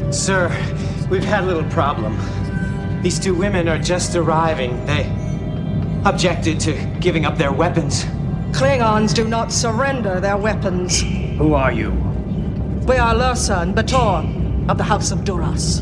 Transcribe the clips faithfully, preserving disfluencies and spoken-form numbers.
Sir, we've had a little problem. These two women are just arriving. They objected to giving up their weapons. Klingons do not surrender their weapons. Who are you? We are Lursa and Bator of the House of Duras.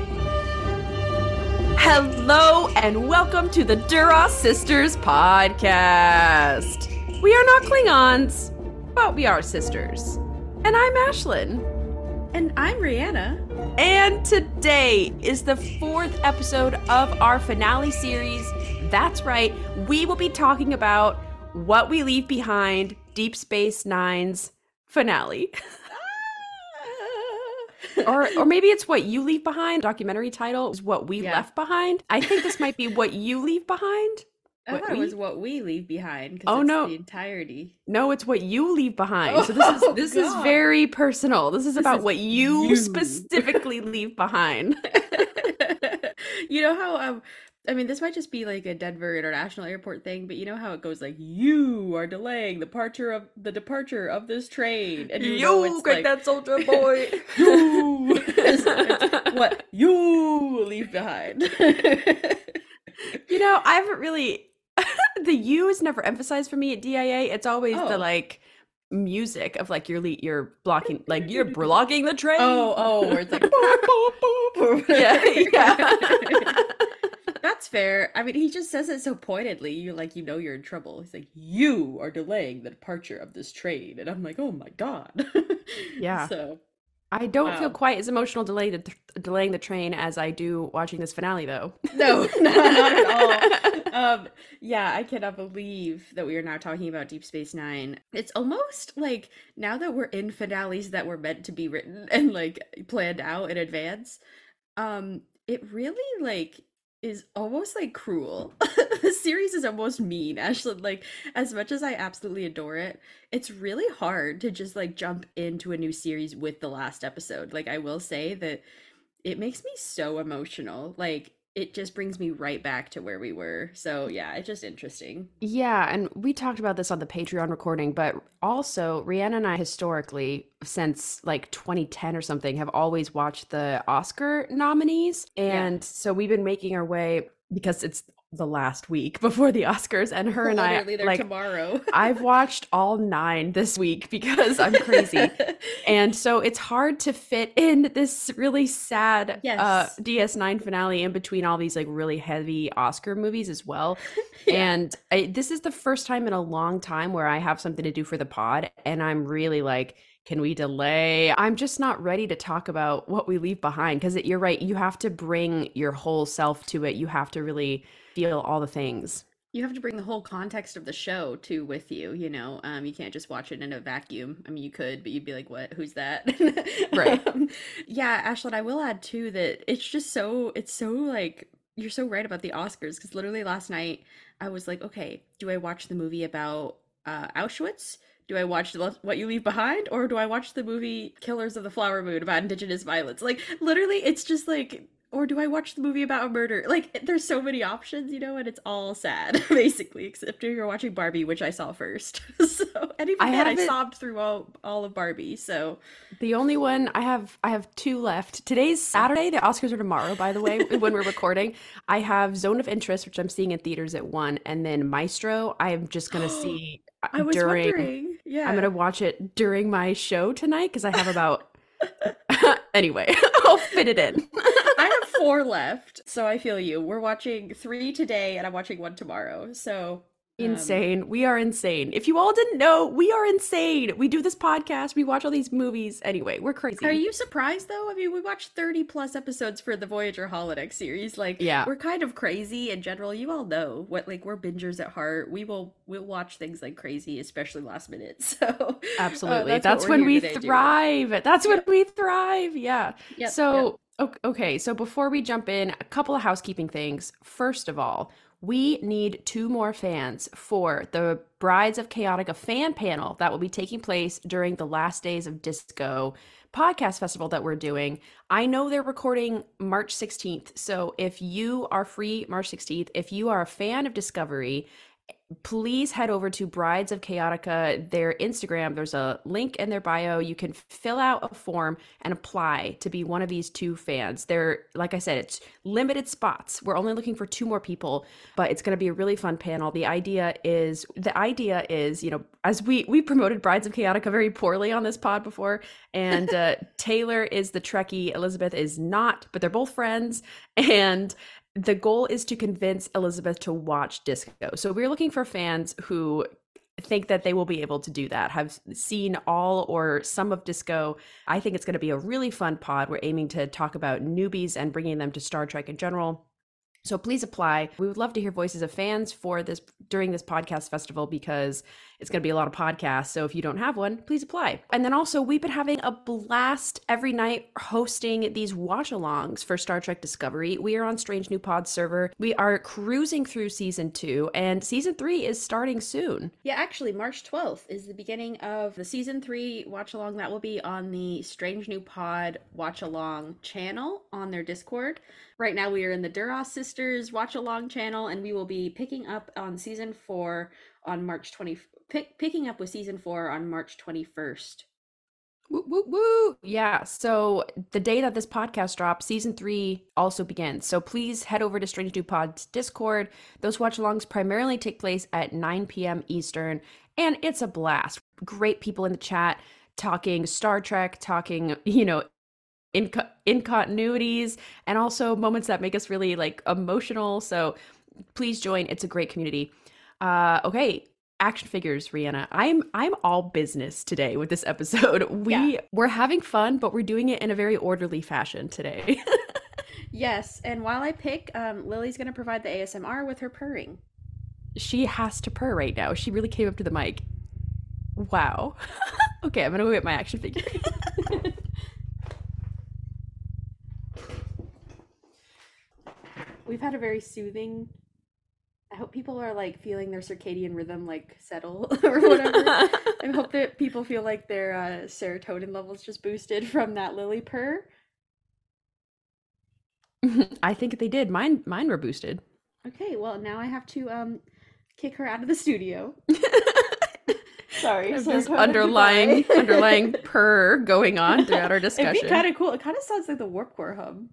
Hello and welcome to the Duras Sisters podcast. We are not Klingons, but we are sisters. And I'm Ashlyn. And I'm Rihanna. And today is the fourth episode of our finale series. That's right, we will be talking about What We Leave Behind, Deep Space Nine's finale. or or maybe it's What You Leave Behind. Documentary title is What We Yeah. Left Behind. I think this might be What You Leave Behind. I What thought it we- was What We Leave Behind. 'Cause Oh, it's no. the entirety. No, it's What You Leave Behind. So this is Oh, this is God. very personal. This is about is what you, you. specifically leave behind. You know how um I mean, this might just be like a Denver International Airport thing, but you know how it goes like, you are delaying the departure of the departure of this train, and you, know it's like that soldier boy. you. It's- it's what you leave behind. You know, I haven't really. The U is never emphasized for me at D I A. It's always the Oh. like music of like you're le- you're blocking like you're blocking the train. Oh, oh, where it's like boop, boop, boop. yeah, yeah. That's fair. I mean, he just says it so pointedly. You're like, you know, you're in trouble. He's like, you are delaying the departure of this train, and I'm like, oh my god. Yeah. So I don't feel Wow. quite as emotional delayed delaying the train as I do watching this finale, though. no, no, not at all. Um, yeah, I cannot believe that we are now talking about Deep Space Nine. It's almost like now that we're in finales that were meant to be written and like planned out in advance, um, it really like is almost like cruel. The series is almost mean, Ashley. Like, as much as I absolutely adore it, it's really hard to just like jump into a new series with the last episode. Like, I will say that it makes me so emotional. Like, it just brings me right back to where we were. So yeah, it's just interesting. Yeah, and we talked about this on the Patreon recording, but also Rihanna and I historically, since like twenty ten or something, have always watched the Oscar nominees. And so we've been making our way because it's the last week before the Oscars, and her and I Literally, they're like tomorrow. I've watched all nine this week because I'm crazy. And so it's hard to fit in this really sad uh, Yes. D S nine finale in between all these like really heavy Oscar movies as well. Yeah. And I, this is the first time in a long time where I have something to do for the pod, and I'm really like, can we delay? I'm just not ready to talk about What We Leave Behind because you're right. You have to bring your whole self to it. You have to really feel all the things. You have to bring the whole context of the show too with you, you know. Um, you can't just watch it in a vacuum. I mean, you could, but you'd be like, "What? Who's that?" Right. Um, yeah, Ashlyn, I will add too that it's just so it's so like you're so right about the Oscars because literally last night I was like, okay, do I watch the movie about uh, Auschwitz? Do I watch the- What You Leave Behind, or do I watch the movie Killers of the Flower Moon about Indigenous violence? Like literally, it's just like. Or do I watch the movie about a murder? Like, there's so many options, you know, and it's all sad, basically, except if you're watching Barbie, which I saw first. So, and even I then, I haven't- sobbed through all, all of Barbie, so. The only one I have, I have two left. Today's Saturday. The Oscars are tomorrow, by the way, when we're recording. I have Zone of Interest, which I'm seeing in theaters at one, and then Maestro. I'm just gonna see uh, I was during. wondering. Yeah. I'm gonna watch it during my show tonight because I have about. Anyway, I'll fit it in. I have four left, so I feel you. We're watching three today, and I'm watching one tomorrow, so. um, Insane. We are insane. If you all didn't know, we are insane. We do this podcast. We watch all these movies. Anyway, we're crazy. Are you surprised though? I mean, we watched thirty plus episodes for the Voyager holodeck series. Like, Yeah. we're kind of crazy in general. You all know what, like, we're bingers at heart. We will, we'll watch things like crazy, especially last minute. So, uh, Absolutely. that's, that's what we're when we here today doing. thrive. That's when we thrive. Yeah. Yep, So, o- okay. So before we jump in, a couple of housekeeping things. First of all, we need two more fans for the Brides of Chaotica fan panel that will be taking place during the last days of Disco podcast festival that we're doing. I know they're recording March sixteenth. So if you are free March sixteenth, if you are a fan of Discovery please head over to Brides of Chaotica, their Instagram. There's a link in their bio. You can fill out a form and apply to be one of these two fans. They're, like I said, it's limited spots. We're only looking for two more people, but it's going to be a really fun panel. The idea is, the idea is, you know, as we, we promoted Brides of Chaotica very poorly on this pod before, and uh, Taylor is the Trekkie, Elizabeth is not, but they're both friends, and the goal is to convince Elizabeth to watch Disco. So we're looking for fans who think that they will be able to do that, have seen all or some of Disco. I think it's going to be a really fun pod. We're aiming to talk about newbies and bringing them to Star Trek in general. So please apply. We would love to hear voices of fans for this during this podcast festival, because it's going to be a lot of podcasts. So if you don't have one, please apply. And then also, we've been having a blast every night hosting these watch-alongs for Star Trek Discovery. We are on Strange New Pod server. We are cruising through season two, and season three is starting soon. Yeah, actually, March twelfth is the beginning of the season three watch-along. That will be on the Strange New Pod watch-along channel on their Discord. Right now, we are in the Duras Sisters watch-along channel, and we will be picking up on season four on March twentieth. Pick, picking up with season four on March twenty-first. Woo, woo, woo. Yeah. So the day that this podcast drops, season three also begins. So please head over to Strange New Pod's Discord. Those watch-alongs primarily take place at nine p.m. Eastern, and it's a blast. Great people in the chat talking Star Trek, talking, you know, in incontinuities, and also moments that make us really like emotional. So please join. It's a great community. Uh, okay. Action figures, Rhianna. I'm I'm all business today with this episode. We Yeah. we're having fun, but we're doing it in a very orderly fashion today. Yes, and while I pick, um, Lily's going to provide the A S M R with her purring. She has to purr right now. She really came up to the mic. Wow. Okay, I'm gonna go get my action figure. We've had a very soothing. I hope people are like feeling their circadian rhythm like settle or whatever. I hope that people feel like their uh, serotonin levels just boosted from that Lily purr. I think they did. Mine mine were boosted. Okay, well now I have to um kick her out of the studio. Sorry, There's so this go ahead, underlying goodbye. underlying purr going on throughout our It'd discussion. be kind of cool. It kind of sounds like the Warp Core hum.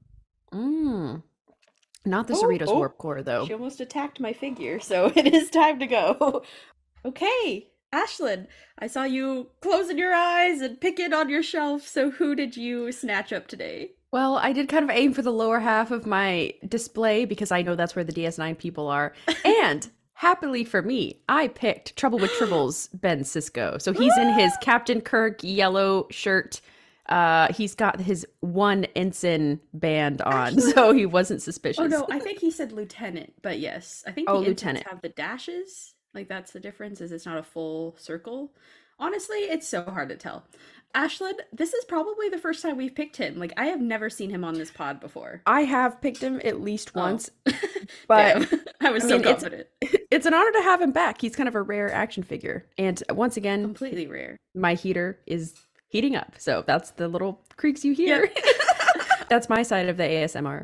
Mm. Not the Oh, Cerritos oh. Warp Core, though. She almost attacked my figure, so it is time to go. Okay, Ashlyn, I saw you closing your eyes and picking on your shelf, so who did you snatch up today? Well, I did kind of aim for the lower half of my display because I know that's where the D S nine people are. And happily for me, I picked Trouble with Tribbles Ben Sisko. So he's in his Captain Kirk yellow shirt. Uh, he's got his one ensign band on, Actually- so he wasn't suspicious. Oh no, I think he said lieutenant, but yes, I think the Oh, ensigns lieutenant. have the dashes. Like that's the difference, is it's not a full circle. Honestly, it's so hard to tell. Ashlyn, this is probably the first time we've picked him. Like I have never seen him on this pod before. I have picked him at least Oh. once, But but I was I so mean, it's- confident. it's an honor to have him back. He's kind of a rare action figure. And once again, Completely rare. my heater is heating up. So that's the little creaks you hear. That's my side of the A S M R.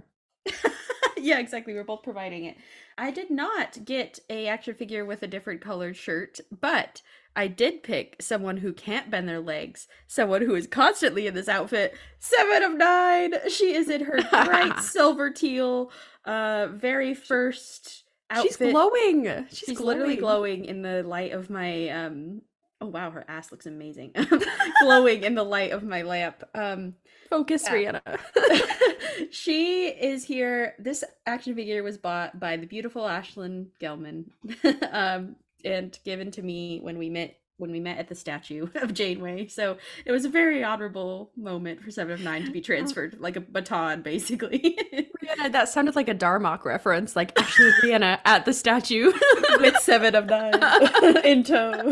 Yeah, exactly. We're both providing it. I did not get a action figure with a different colored shirt, but I did pick someone who can't bend their legs, someone who is constantly in this outfit. Seven of Nine. She is in her bright silver teal, uh, very first outfit. She's glowing. She's, She's glowing. literally glowing in the light of my um. Oh wow, her ass looks amazing. Glowing in the light of my lamp. Um. Focus, Yeah. Rihanna. She is here. This action figure was bought by the beautiful Ashlyn Gelman, um, and given to me when we met when we met at the statue of Janeway. So it was a very honorable moment for Seven of Nine to be transferred, like a baton, basically, Rihanna, that sounded like a Darmok reference, like actually Rihanna at the statue. with Seven of Nine in tow.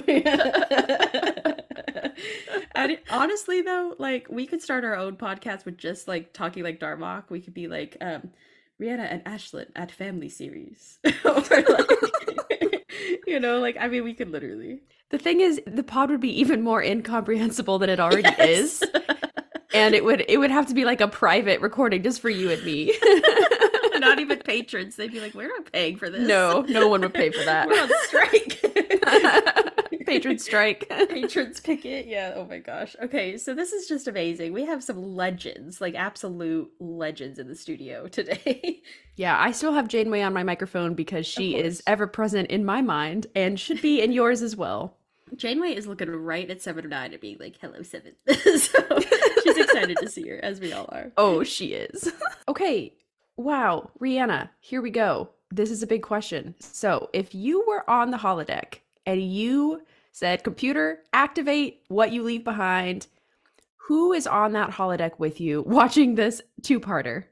And honestly, though, like we could start our own podcast with just like talking like Darmok. We could be like um, Rihanna and Ashlyn at Family Series, or like, you know, like I mean, we could literally. The thing is, the pod would be even more incomprehensible than it already Yes. is. And it would it would have to be like a private recording just for you and me. And not even patrons. They'd be like, we're not paying for this. No, no one would pay for that. We're on strike. Patron strike. Patrons picket. Yeah. Oh my gosh. Okay. So this is just amazing. We have some legends, like absolute legends in the studio today. Yeah, I still have Janeway on my microphone because she Of is course. ever present in my mind and should be in yours as well. Janeway is looking right at Seven of Nine and being like, hello, Seven. So she's excited to see her, as we all are. Oh, she is. Okay. Wow. Rihanna, here we go. This is a big question. So, if you were on the holodeck and you said, computer, activate what you leave behind, who is on that holodeck with you watching this two-parter?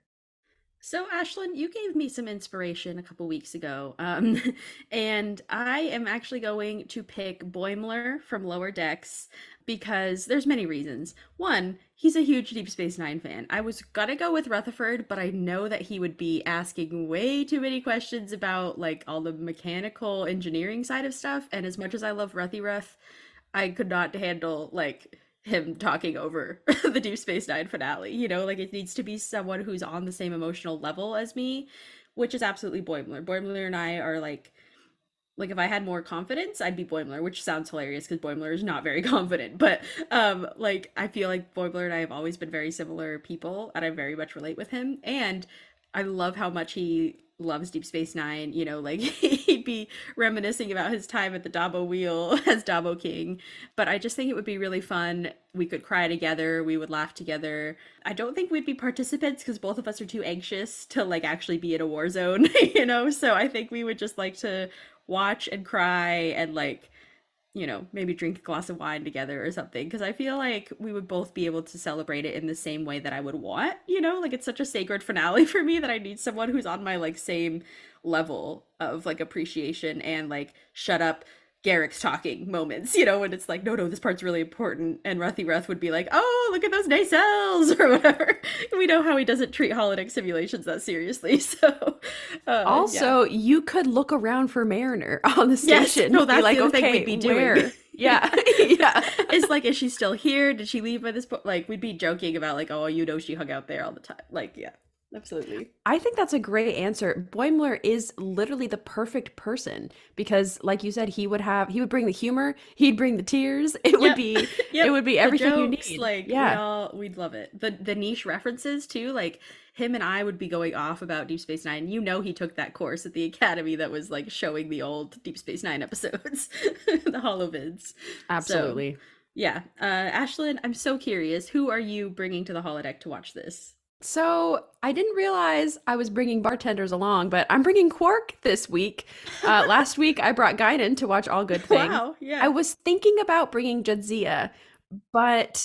So, Ashlyn, you gave me some inspiration a couple weeks ago, um, and I am actually going to pick Boimler from Lower Decks because there's many reasons. One, he's a huge Deep Space Nine fan. I was gonna go with Rutherford, but I know that he would be asking way too many questions about like all the mechanical engineering side of stuff, and as much as I love Ruthyruth, I could not handle like him talking over the Deep Space Nine finale. You know, like it needs to be someone who's on the same emotional level as me, which is absolutely Boimler. Boimler and I are like, like if I had more confidence, I'd be Boimler, which sounds hilarious because Boimler is not very confident. But um, like I feel like Boimler and I have always been very similar people, and I very much relate with him. And I love how much he loves Deep Space Nine. You know, like he'd be reminiscing about his time at the Dabo wheel as Dabo King. But I just think it would be really fun. We could cry together. We would laugh together. I don't think we'd be participants because both of us are too anxious to like actually be in a war zone, you know? So I think we would just like to watch and cry and like, you know, maybe drink a glass of wine together or something, because I feel like we would both be able to celebrate it in the same way that I would want, you know, like it's such a sacred finale for me that I need someone who's on my like same level of like appreciation and like shut up Garrick's talking moments, you know, when it's like, no, no, this part's really important. And Ruthyruth would be like, oh, look at those nacelles or whatever. We know how he doesn't treat holodeck simulations that seriously. So, uh, Also, yeah. you could look around for Mariner on the Yes, station. no, Be that's like, the other thing okay, we'd be doing. where? Yeah, yeah. It's like, is she still here? Did she leave by this point? Like, we'd be joking about like, oh, you know, she hung out there all the time. Like, yeah, absolutely. I think that's a great answer. Boimler is literally the perfect person because, like you said, he would have he would bring the humor, he'd bring the tears. It would Yep. be Yep. it would be The everything you jokes, need. Like, yeah. we all, we'd love it. The the niche references too, like him and I would be going off about Deep Space Nine. You know, he took that course at the Academy that was like showing the old Deep Space Nine episodes, the holovids. Absolutely. So, yeah, uh, Ashlyn, I'm so curious. Who are you bringing to the holodeck to watch this? So I didn't realize I was bringing bartenders along, but I'm bringing Quark this week. Uh, last week I brought Guinan to watch All Good Things. Wow, yeah. I was thinking about bringing Jadzia, but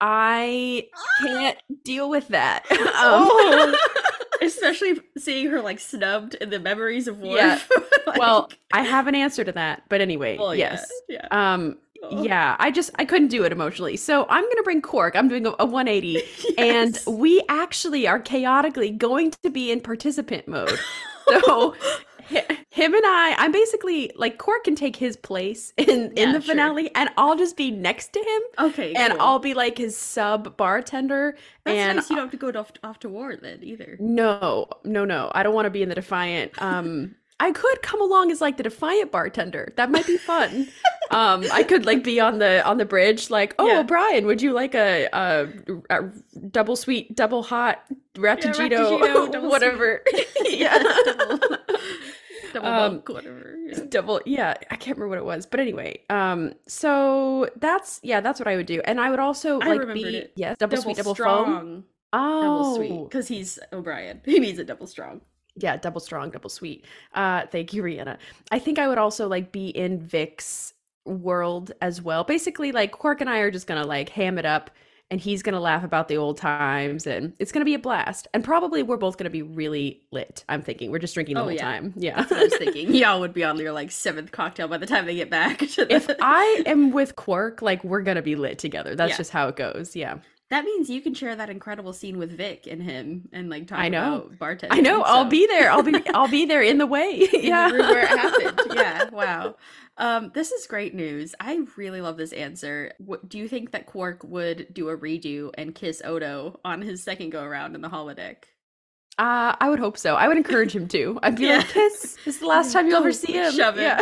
I can't deal with that. Um, Oh, especially seeing her like snubbed in the Memories of War. Yeah. Like, well, I have an answer to that, but anyway, well, yeah, yes. yeah. Um, Oh. yeah, I just I couldn't do it emotionally. So I'm gonna bring Quark. I'm doing a, a one eighty, and Yes. we actually are chaotically going to be in participant mode. So hi- him and I, I'm basically like Quark can take his place in in Yeah, the sure. finale, and I'll just be next to him, Okay, and cool. I'll be like his sub bartender. That's and nice. You don't have to go off, off to war then either. no, no, no. I don't want to be in the Defiant. Um, I could come along as like the Defiant bartender. That might be fun. um, I could like be on the on the bridge, like, oh, Yeah. O'Brien, would you like a, a, a double sweet, double hot Rattagito, Rattagito, double whatever? Yeah, double, double Um, bulk, whatever. Yeah. double yeah, I can't remember what it was, but anyway, um so that's yeah that's what I would do, and I would also I like remembered be it. yes double, sweet double foam. strong, Oh, double sweet, because he's O'Brien. He needs a double strong. yeah, double strong, double sweet. Uh, thank you, Rihanna. I think I would also like be in Vic's world as well. Basically, like Quark and I are just gonna like ham it up, and he's gonna laugh about the old times, and it's gonna be a blast. And probably we're both gonna be really lit. I'm thinking we're just drinking the Oh, whole yeah. time. Yeah. That's what I was thinking. Y'all would be on your like seventh cocktail by the time they get back. To the... If I am with Quark, like we're gonna be lit together. That's Yeah. just how it goes. Yeah. That means you can share that incredible scene with Vic and him, and like talk I know. about bartending. I know. I'll so- be there. I'll be. I'll be there in the way. in Yeah. the room where it happened. Yeah, wow. Um, this is great news. I really love this answer. What, do you think that Quark would do a redo and kiss Odo on his second go around in the holodeck? Uh, I would hope so. I would encourage him to. I'd be Yeah. like, Kiss, this is the last time you'll ever Don't see him. Shove Yeah.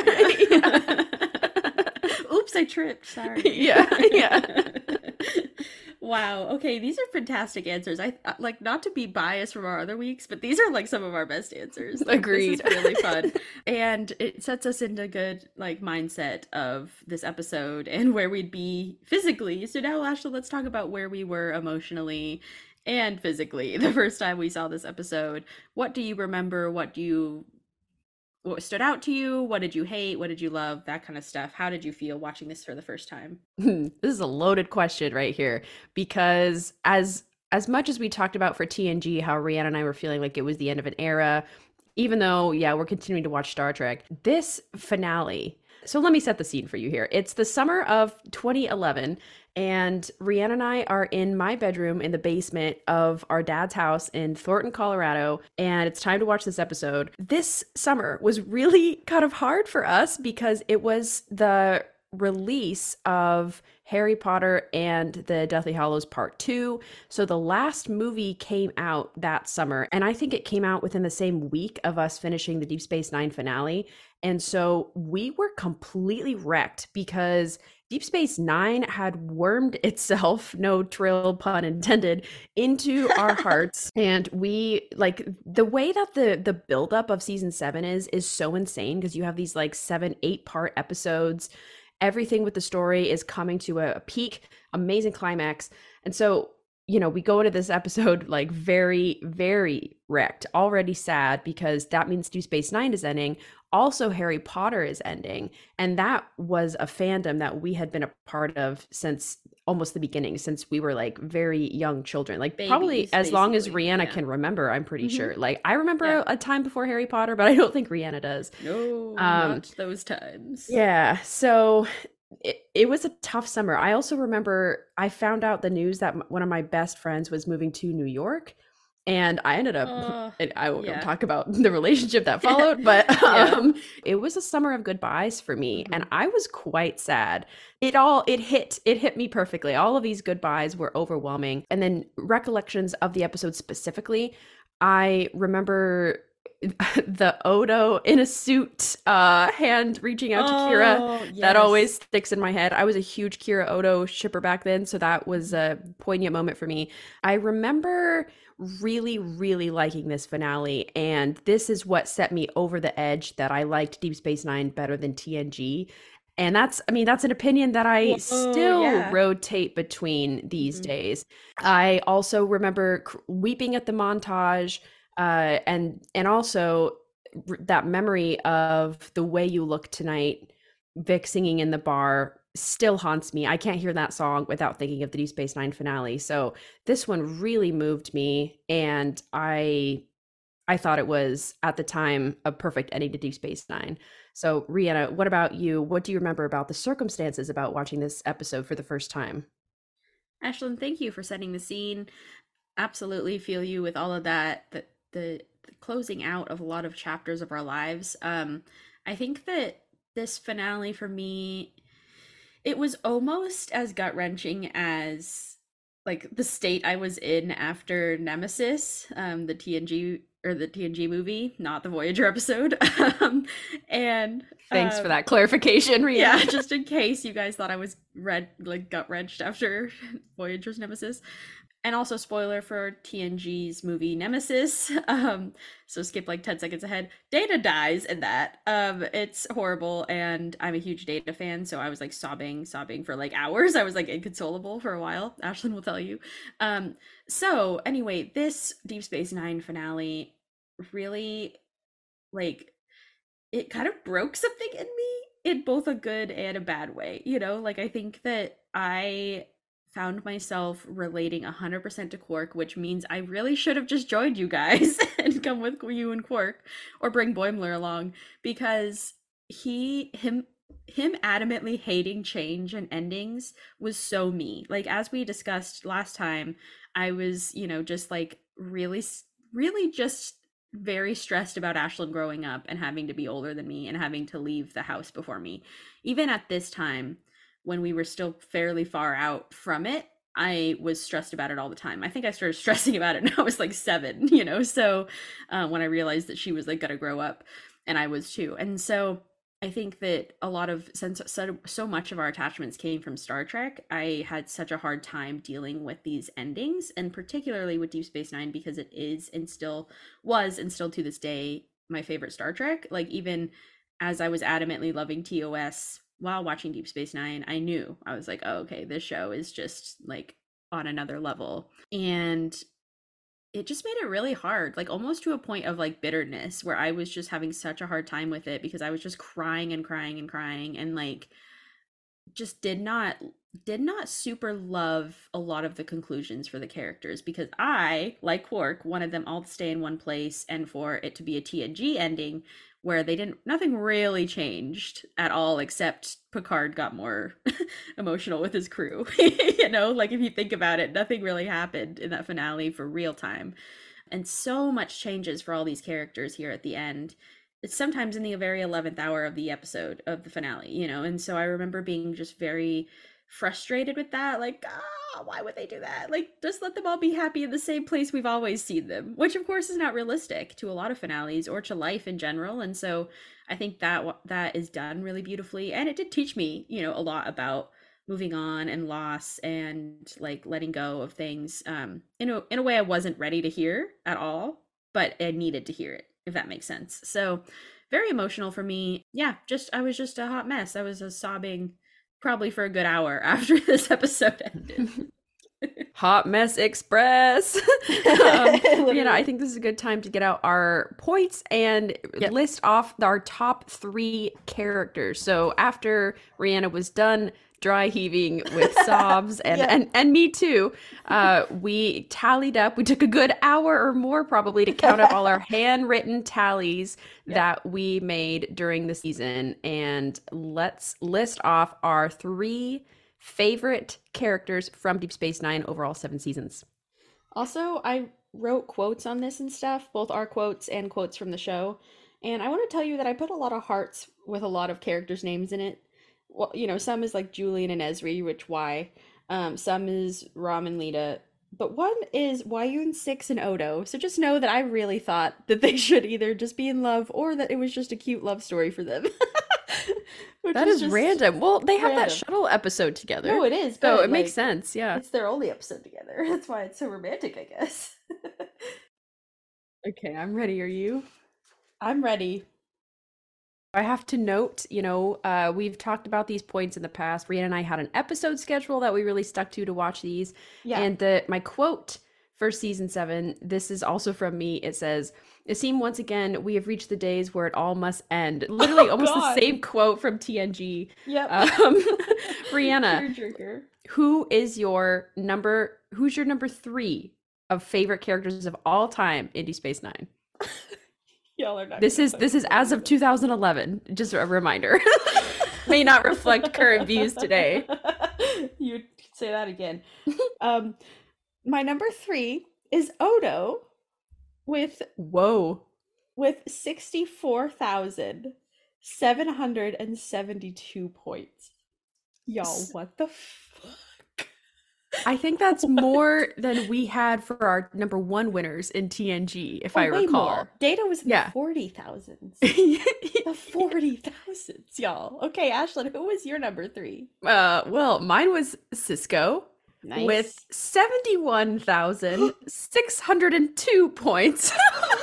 it. Oops, I tripped. Sorry. Yeah, yeah. Wow. Okay, these are fantastic answers. I uh, like not to be biased from our other weeks, but these are like some of our best answers. Like, Agreed. This is really fun. And it sets us into good like mindset of this episode and where we'd be physically. So now, Ashley, let's talk about where we were emotionally and physically the first time we saw this episode. What do you remember? What do you what stood out to you? What did you hate? What did you love? That kind of stuff. How did you feel watching this for the first time? This is a loaded question right here, because as as much as we talked about for T N G how Rhianna and I were feeling like it was the end of an era, even though yeah, we're continuing to watch Star Trek, this finale. So let me set the scene for you here. It's the summer of twenty eleven, and Rhianna and I are in my bedroom in the basement of our dad's house in Thornton, Colorado, and it's time to watch this episode. This summer was really kind of hard for us because it was the release of Harry Potter and the Deathly Hallows Part two. So the last movie came out that summer, and I think it came out within the same week of us finishing the Deep Space Nine finale. And so we were completely wrecked because Deep Space Nine had wormed itself, no trill pun intended, into our hearts. And we like the way that the the buildup of season seven is is so insane because you have these like seven, eight part episodes. Everything with the story is coming to a, a peak, amazing climax. And so, you know, we go into this episode like very, very wrecked, already sad because that means Deep Space Nine is ending. Also, Harry Potter is ending. And that was a fandom that we had been a part of since almost the beginning, since we were like very young children, like Babies, probably as long as basically, Rhianna yeah. can remember, I'm pretty Mhm. sure. Like I remember Yeah. a time before Harry Potter, but I don't think Rhianna does. No, Um, not those times. Yeah, so it, it was a tough summer. I also remember I found out the news that m- one of my best friends was moving to New York, and I ended up, Uh, and I won't yeah. talk about the relationship that followed, but Yeah. um, it was a summer of goodbyes for me, and Mhm. I was quite sad. It all, it hit, it hit me perfectly. All of these goodbyes were overwhelming. And then recollections of the episode specifically, I remember the Odo in a suit, uh, hand reaching out to Kira. Oh, That always yes. sticks in my head. I was a huge Kira Odo shipper back then, so that was a poignant moment for me. I remember really, really liking this finale, and this is what set me over the edge that I liked Deep Space Nine better than T N G. And that's, I mean, that's an opinion that I Whoa, still yeah. rotate between these Mhm. days. I also remember cr- weeping at the montage, uh, and and also r- that memory of the way you look tonight, Vic singing in the bar still haunts me. I can't hear that song without thinking of the Deep Space Nine finale. So this one really moved me, and I I thought it was at the time a perfect ending to Deep Space Nine. So Rhianna, what about you? What do you remember about the circumstances about watching this episode for the first time? Ashlyn, thank you for setting the scene. Absolutely feel you with all of that. The, the the closing out of a lot of chapters of our lives. Um, I think that this finale for me, it was almost as gut wrenching as like the state I was in after Nemesis, um, the T N G or the T N G movie, not the Voyager episode. um, and Thanks for um, that clarification, Rhianna. yeah, just in case you guys thought I was red like gut wrenched after Voyager's Nemesis. And also spoiler for T N G's movie Nemesis. Um, so skip like ten seconds ahead. Data dies in that. Um, it's horrible, and I'm a huge Data fan, so I was like sobbing, sobbing for like hours. I was like inconsolable for a while. Ashlyn will tell you. Um, so anyway, this Deep Space Nine finale really like it kind of broke something in me in both a good and a bad way. You know, like I think that I found myself relating one hundred percent to Quark, which means I really should have just joined you guys and come with you and Quark or bring Boimler along, because he him him adamantly hating change and endings was so me. Like as we discussed last time, I was, you know, just like really s- really just very stressed about Ashlyn growing up and having to be older than me and having to leave the house before me. Even at this time, when we were still fairly far out from it, I was stressed about it all the time. I think I started stressing about it when I was like seven, you know, so uh, when I realized that she was like gonna grow up, and I was too. And so I think that a lot of, since so, so much of our attachments came from Star Trek, I had such a hard time dealing with these endings, and particularly with Deep Space Nine, because it is and still was and still to this day my favorite Star Trek. Like, even as I was adamantly loving T O S while watching Deep Space Nine, I knew, I was like, oh, okay, this show is just like on another level. And it just made it really hard, like almost to a point of like bitterness, where I was just having such a hard time with it because I was just crying and crying and crying, and like just did not did not super love a lot of the conclusions for the characters, because I, like Quark, wanted them all to stay in one place and for it to be a T N G ending where they didn't, nothing really changed at all, except Picard got more emotional with his crew. You know, like if you think about it, nothing really happened in that finale for real time. And so much changes for all these characters here at the end. It's sometimes in the very eleventh hour of the episode of the finale, you know? And so I remember being just very frustrated with that. Like, ah, why would they do that? Like, just let them all be happy in the same place we've always seen them, which of course is not realistic to a lot of finales or to life in general. And so I think that that is done really beautifully. And it did teach me, you know, a lot about moving on and loss and like letting go of things um, in a, in a way I wasn't ready to hear at all, but I needed to hear it, if that makes sense. So very emotional for me. Yeah, just, I was just a hot mess. I was a sobbing probably for a good hour after this episode ended. Hot Mess Express. um, you know, I think this is a good time to get out our points and yep. list off our top three characters. So after Rhianna was done dry heaving with sobs and, yep. and and me too, uh, we tallied up. We took a good hour or more probably to count up all our handwritten tallies yep. that we made during the season. And let's list off our three favorite characters from Deep Space Nine over all seven seasons. Also, I wrote quotes on this and stuff, both our quotes and quotes from the show. And I want to tell you that I put a lot of hearts with a lot of characters' names in it. Well, you know, some is like Julian and Ezri, which why. Um, some is Rom and Lita. But one is Wyun Six and Odo. So just know that I really thought that they should either just be in love or that it was just a cute love story for them. That is, is random. Well, they have random. that shuttle episode together. No, it is. So it like, makes sense, yeah. It's their only episode together. That's why it's so romantic, I guess. Okay, I'm ready. Are you? I'm ready. I have to note, you know, uh, we've talked about these points in the past. Rhianna and I had an episode schedule that we really stuck to to watch these. Yeah. And the my quote for season seven, this is also from me. It says, "It seemed once again we have reached the days where it all must end." Literally, oh, almost God. The same quote from T N G. Yep. Um, Rhianna, who is your number? Who's your number three of favorite characters of all time in Deep Space Nine? Y'all are not. This is this is as of two thousand eleven. Just a reminder. May not reflect current views today. You say that again. Um, my number three is Odo, with whoa, with sixty-four thousand seven hundred and seventy-two points. Y'all, what the fuck? I think that's more than we had for our number one winners in T N G, if oh, I recall. More. Data was in yeah. the forty thousands. The forty thousands, y'all. Okay, Ashlyn, who was your number three? Uh, well, mine was Cisco. Nice. With seventy-one thousand six hundred two points.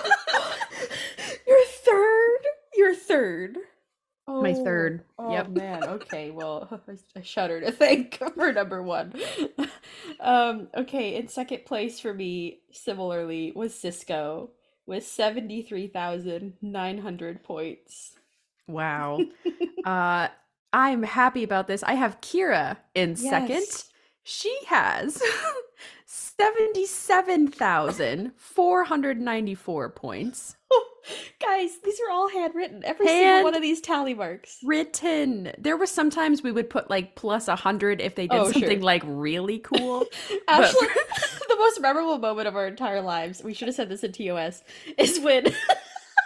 Your third? Your third. Oh, my third. Oh, yep. man. Okay, well, I shudder to think for number one. um, okay, in second place for me, similarly, was Cisco with seventy-three thousand nine hundred points. Wow. uh, I'm happy about this. I have Kira in yes. second. She has seventy-seven thousand four hundred ninety-four points. Guys, these are all handwritten. Every Hand single one of these tally marks. Written. There were sometimes we would put like plus a hundred if they did oh, something sure. like really cool. Actually, but... the most memorable moment of our entire lives, we should have said this in T O S, is when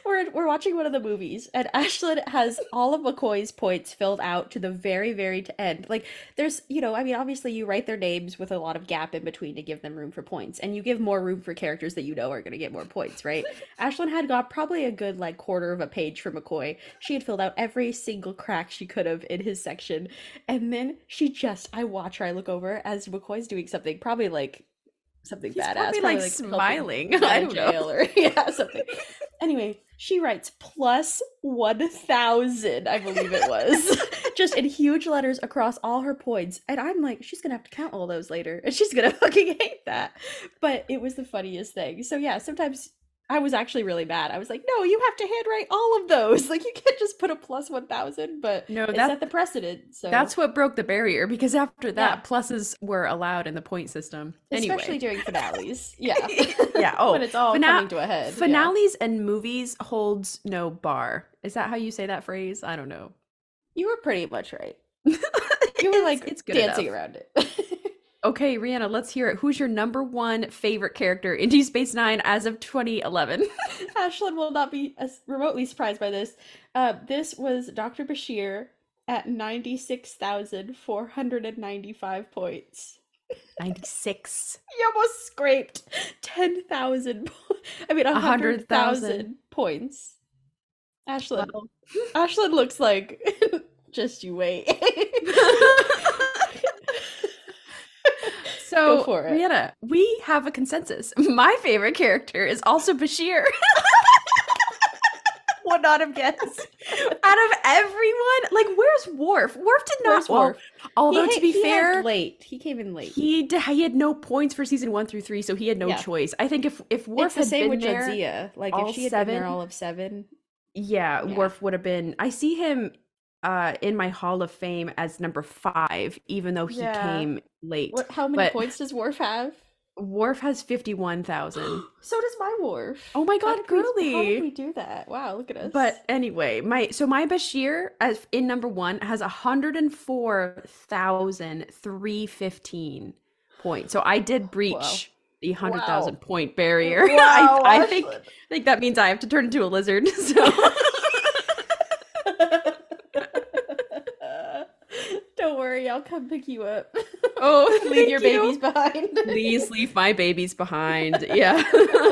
we're we're watching one of the movies, and Ashlyn has all of McCoy's points filled out to the very, very t- end. Like, there's, you know, I mean, obviously you write their names with a lot of gap in between to give them room for points, and you give more room for characters that you know are going to get more points, right? Ashlyn had got probably a good like quarter of a page for McCoy. She had filled out every single crack she could have in his section, and then she just, I watch her, I look over as McCoy's doing something, probably like something He's badass, probably, probably, like, helping smiling. get out I of don't know. jail or yeah, something. Anyway, she writes plus one thousand, I believe it was, just in huge letters across all her points. And I'm like, she's gonna have to count all those later, and she's gonna fucking hate that. But it was the funniest thing. So yeah, sometimes I was actually really mad. I was like, no, you have to handwrite all of those. Like, you can't just put a plus one thousand, but No, it that- set the precedent. So That's what broke the barrier, because after that, Yeah. pluses were allowed in the point system. especially Anyway. during finales. Yeah. Yeah, oh, when it's all fina- coming to a head. yeah. Finales and movies holds no bar. Is that how you say that phrase? I don't know. You were pretty much right. You were like it's good dancing enough. around it. Okay, Rihanna, let's hear it. Who's your number one favorite character in Deep Space Nine as of twenty eleven? Ashlyn will not be as remotely surprised by this. Uh, this was Doctor Bashir at ninety-six thousand four hundred ninety-five points. ninety-six. He almost scraped ten thousand. Po- I mean, one hundred thousand points. Ashlyn. Wow. Ashlyn looks like just you wait. So, Go for it. Rihanna, we have a consensus. My favorite character is also Bashir. Would not have guessed. Out of everyone, like, where's Worf? Worf did not. Where's well, Worf? although He to ha- be he had fair, late. He came in late. he d- he had no points for season one through three, so he had no Yeah. choice. I think if if Worf It's the had same been with there, Jadzia. Like all if she had been there seven- all of seven. yeah, Yeah. Worf would have been. I see him uh in my Hall of Fame as number five, even though he Yeah. came late. What? How many But- points does Worf have? Worf has fifty-one thousand. So does my Worf. Oh my How god, did we- How girly! did we do that? Wow, look at us. But anyway, my so my Bashir as in number one has one hundred four thousand three hundred fifteen points. So I did breach the one hundred thousand Wow. point barrier. Wow, I, I think Ashlyn. I think that means I have to turn into a lizard. So Don't worry, I'll come pick you up. oh, Leave thank your you. babies behind. Please leave my babies behind. Yeah.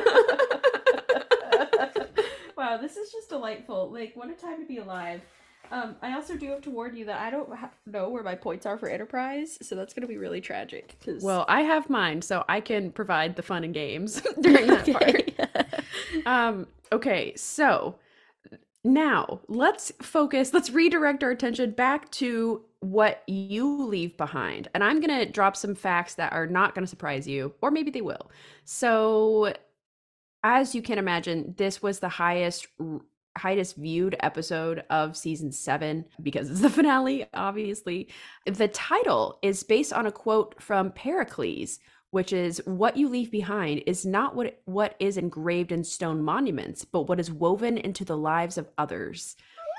Wow, this is just delightful. Like, what a time to be alive. Um, I also do have to warn you that I don't ha- know where my points are for Enterprise, so that's going to be really tragic. 'cause- Well, I have mine, so I can provide the fun and games during that part. Um, okay, so now let's focus, let's redirect our attention back to what you leave behind. And I'm going to drop some facts that are not going to surprise you, or maybe they will. So, as you can imagine, this was the highest highest viewed episode of season seven because it's the finale, obviously. The title is based on a quote from Pericles, which is, "What you leave behind is not what what is engraved in stone monuments, but what is woven into the lives of others."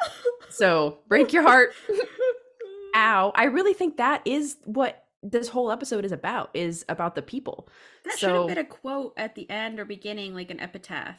So break your heart. Ow. I really think that is what this whole episode is about, is about the people. that should so have been a quote at the end or beginning, like an epitaph.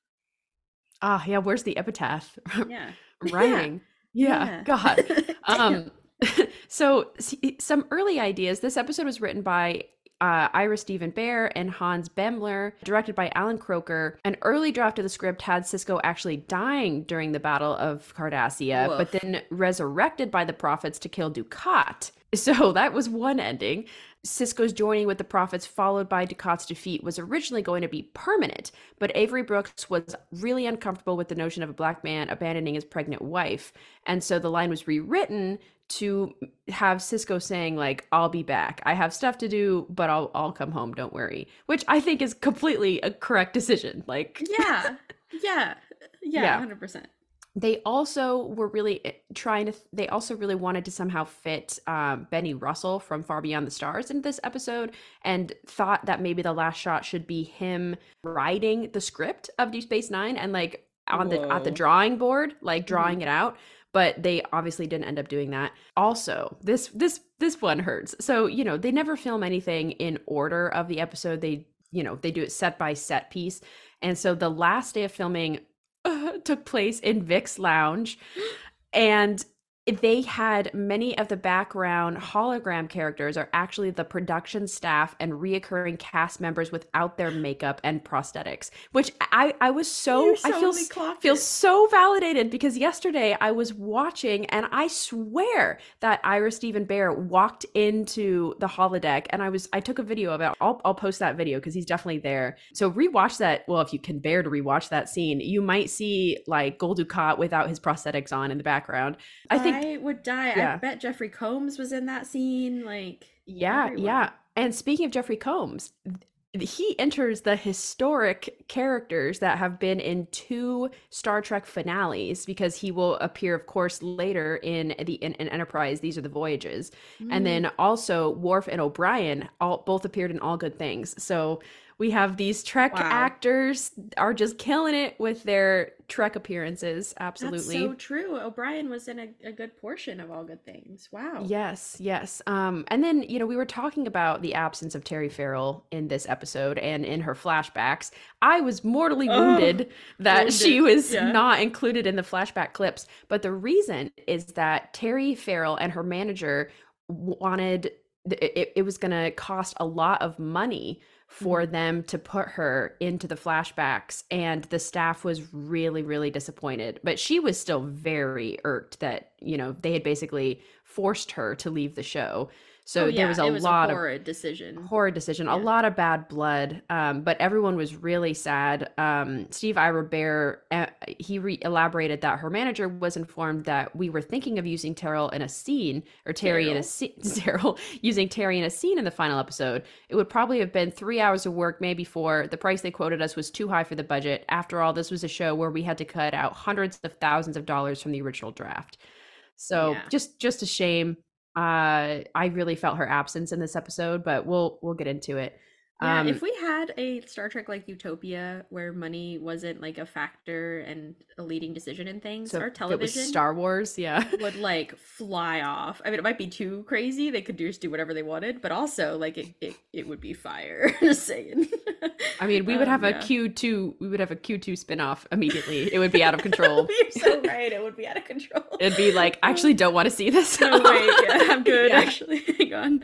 ah yeah, where's the epitaph? Yeah. Rhyming. Yeah, Yeah. God. Damn. Um, so s- some early ideas. This episode was written by uh, Ira Stephen Bear and Hans Bemler, directed by Alan Croker. An early draft of the script had Sisko actually dying during the Battle of Cardassia, Woof. but then resurrected by the Prophets to kill Dukat. So that was one ending. Sisko's joining with the Prophets, followed by Dukat's defeat, was originally going to be permanent, but Avery Brooks was really uncomfortable with the notion of a black man abandoning his pregnant wife. And so the line was rewritten to have Sisko saying, like, "I'll be back. I have stuff to do, but I'll I'll come home, don't worry." Which I think is completely a correct decision. Like, Yeah. Yeah. Yeah. Yeah. one hundred percent. they also were really trying to they also really wanted to somehow fit um, Benny Russell from Far Beyond the Stars into this episode, and thought that maybe the last shot should be him writing the script of Deep Space Nine and like on the at the Whoa. drawing board, like drawing it out. But they obviously didn't end up doing that. Also, this this this one hurts. So, you know, they never film anything in order of the episode. They, you know, they do it set by set piece. And so the last day of filming, uh, took place in Vic's lounge, and they had many of the background hologram characters are actually the production staff and reoccurring cast members without their makeup and prosthetics, which I, I was so, You I feel, totally clocked feel it. so validated, because yesterday I was watching and I swear that Ira Stephen Bear walked into the holodeck, and I was, I took a video of it. I'll, I'll post that video because he's definitely there. So rewatch that. Well, if you can bear to rewatch that scene, you might see like Gul Dukat without his prosthetics on in the background. I think I would die. yeah. I bet Jeffrey Combs was in that scene. Like, Yeah, everyone. yeah. And speaking of Jeffrey Combs, th- he enters the historic characters that have been in two Star Trek finales, because he will appear, of course, later in the in, in Enterprise. These are the Voyages, and then also Worf and O'Brien all both appeared in All Good Things. So we have these Trek Wow. actors are just killing it with their Trek appearances. Absolutely. That's so true. O'Brien was in a, a good portion of All Good Things. Wow. Yes, yes. Um, and then, you know, we were talking about the absence of Terry Farrell in this episode and in her flashbacks. I was mortally Oh, wounded that wounded, she was yeah. not included in the flashback clips. But the reason is that Terry Farrell and her manager wanted, it, it was going to cost a lot of money for them to put her into the flashbacks, and the staff was really really disappointed, but she was still very irked that, you know, they had basically forced her to leave the show. So Oh, yeah, there was a it was lot a of horrid decision. horrid decision, Yeah. a lot of bad blood, um, but everyone was really sad. Um, Steve Ira Bear, uh, he re- elaborated that her manager was informed that we were thinking of using Terrell in a scene, or Terry in a scene, Terrell using Terry in a scene in the final episode. It would probably have been three hours of work, maybe four. The price they quoted us was too high for the budget. After all, this was a show where we had to cut out hundreds of thousands of dollars from the original draft. So Yeah. just just a shame. Uh, I really felt her absence in this episode, but we'll we'll get into it. Yeah, Um, if we had a Star Trek like Utopia where money wasn't like a factor and a leading decision in things, so our if it was television Star Wars, yeah. would like fly off. I mean, it might be too crazy. They could just do whatever they wanted, but also like it it, it would be fire. Just saying. I mean, we would have Um, a yeah. Q two. We would have a Q two spinoff immediately. It would be out of control. You're so right. It would be out of control. It'd be like, I actually don't want to see this. No, wait, yeah, I'm good Yeah. actually. Hang on.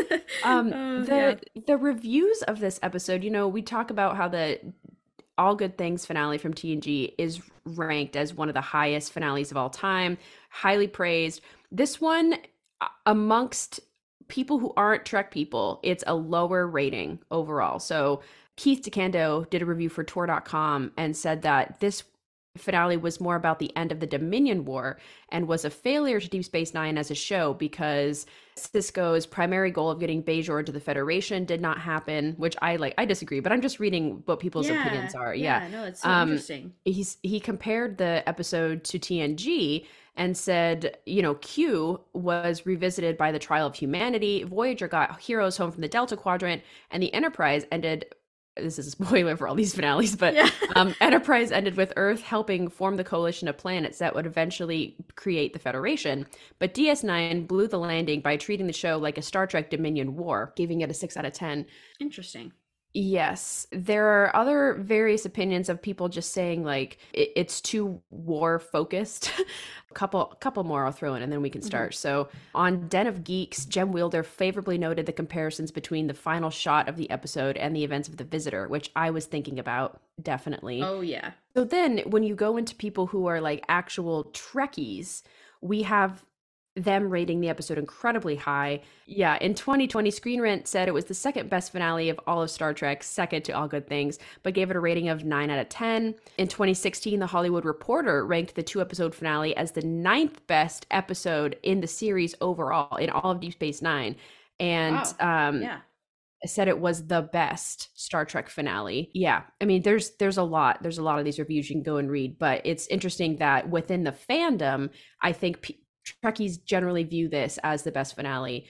Um, Uh, the yeah. the reviews of this episode, you know, we talk about how the All Good Things finale from T N G is ranked as one of the highest finales of all time, highly praised. This one, a- amongst people who aren't Trek people, it's a lower rating overall. So Keith DeCando did a review for Tor dot com and said that this finale was more about the end of the Dominion War and was a failure to Deep Space Nine as a show, because Sisko's primary goal of getting Bajor to the Federation did not happen, which I like. I disagree, but I'm just reading what people's Yeah, opinions are. Yeah. no, it's so Um, interesting. He's he compared the episode to T N G and said, you know, Q was revisited by the trial of humanity, Voyager got heroes home from the Delta Quadrant, and the Enterprise ended. This is a spoiler for all these finales, but Yeah. um, Enterprise ended with Earth helping form the coalition of planets that would eventually create the Federation. But D S nine blew the landing by treating the show like a Star Trek Dominion War, giving it a six out of ten. Interesting. Yes, there are other various opinions of people just saying like it, it's too war focused. a couple, couple more I'll throw in, and then we can start. So on Den of Geeks, Jem Wielder favorably noted the comparisons between the final shot of the episode and the events of The Visitor, which I was thinking about definitely. Oh yeah. So then when you go into people who are like actual Trekkies, we have them rating the episode incredibly high. Yeah, in twenty twenty, Screen Rant said it was the second best finale of all of Star Trek, second to All Good Things, but gave it a rating of nine out of ten. In twenty sixteen, The Hollywood Reporter ranked the two-episode finale as the ninth best episode in the series overall, in all of Deep Space Nine. And um, Yeah. said it was the best Star Trek finale. Yeah. I mean, there's there's a lot. There's a lot of these reviews you can go and read, but it's interesting that within the fandom, I think P- Trekkies generally view this as the best finale.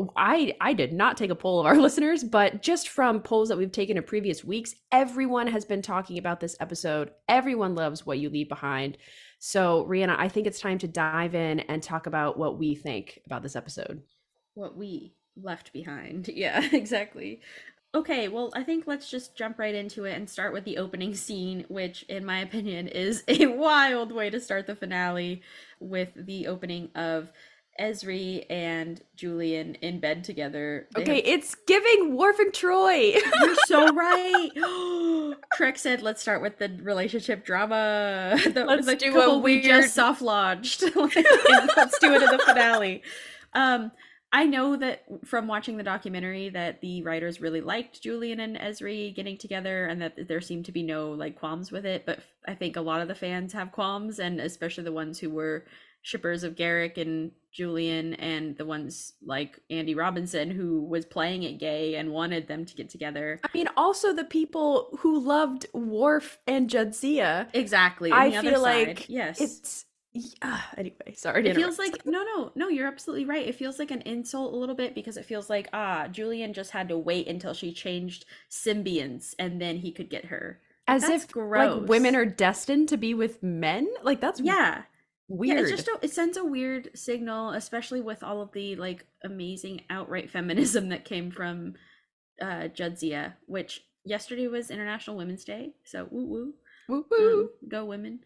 I I did not take a poll of our listeners, but just from polls that we've taken in previous weeks, everyone has been talking about this episode. Everyone loves What You Leave Behind. So, Rhianna, I think it's time to dive in and talk about what we think about this episode. What we left behind. Yeah, exactly. Okay, well, I think let's just jump right into it and start with the opening scene, which, in my opinion, is a wild way to start the finale with the opening of Esri and Julian in bed together. They Okay, have- it's giving Worf and Troy. You're so right. Trek said, "Let's start with the relationship drama." The, Let's the do a couple we weird- just soft launched. Let's do it in the finale. Um, I know that from watching the documentary that the writers really liked Julian and Esri getting together, and that there seemed to be no like qualms with it. But I think a lot of the fans have qualms, and especially the ones who were shippers of Garrick and Julian, and the ones like Andy Robinson, who was playing it gay and wanted them to get together. I mean, also the people who loved Worf and Jadzia. Exactly. On I the other feel side, like yes, it's uh, anyway. Sorry, to it feels interrupt. like no, no, no. You're absolutely right. It feels like an insult a little bit because it feels like ah, Julian just had to wait until she changed symbionts and then he could get her. as That's if gross. like women are destined to be with men. Like that's Yeah. weird. Yeah, it's just a, it sends a weird signal, especially with all of the like amazing outright feminism that came from uh Jadzia, which yesterday was International Women's Day, so woo woo. Woo woo. Um, go women.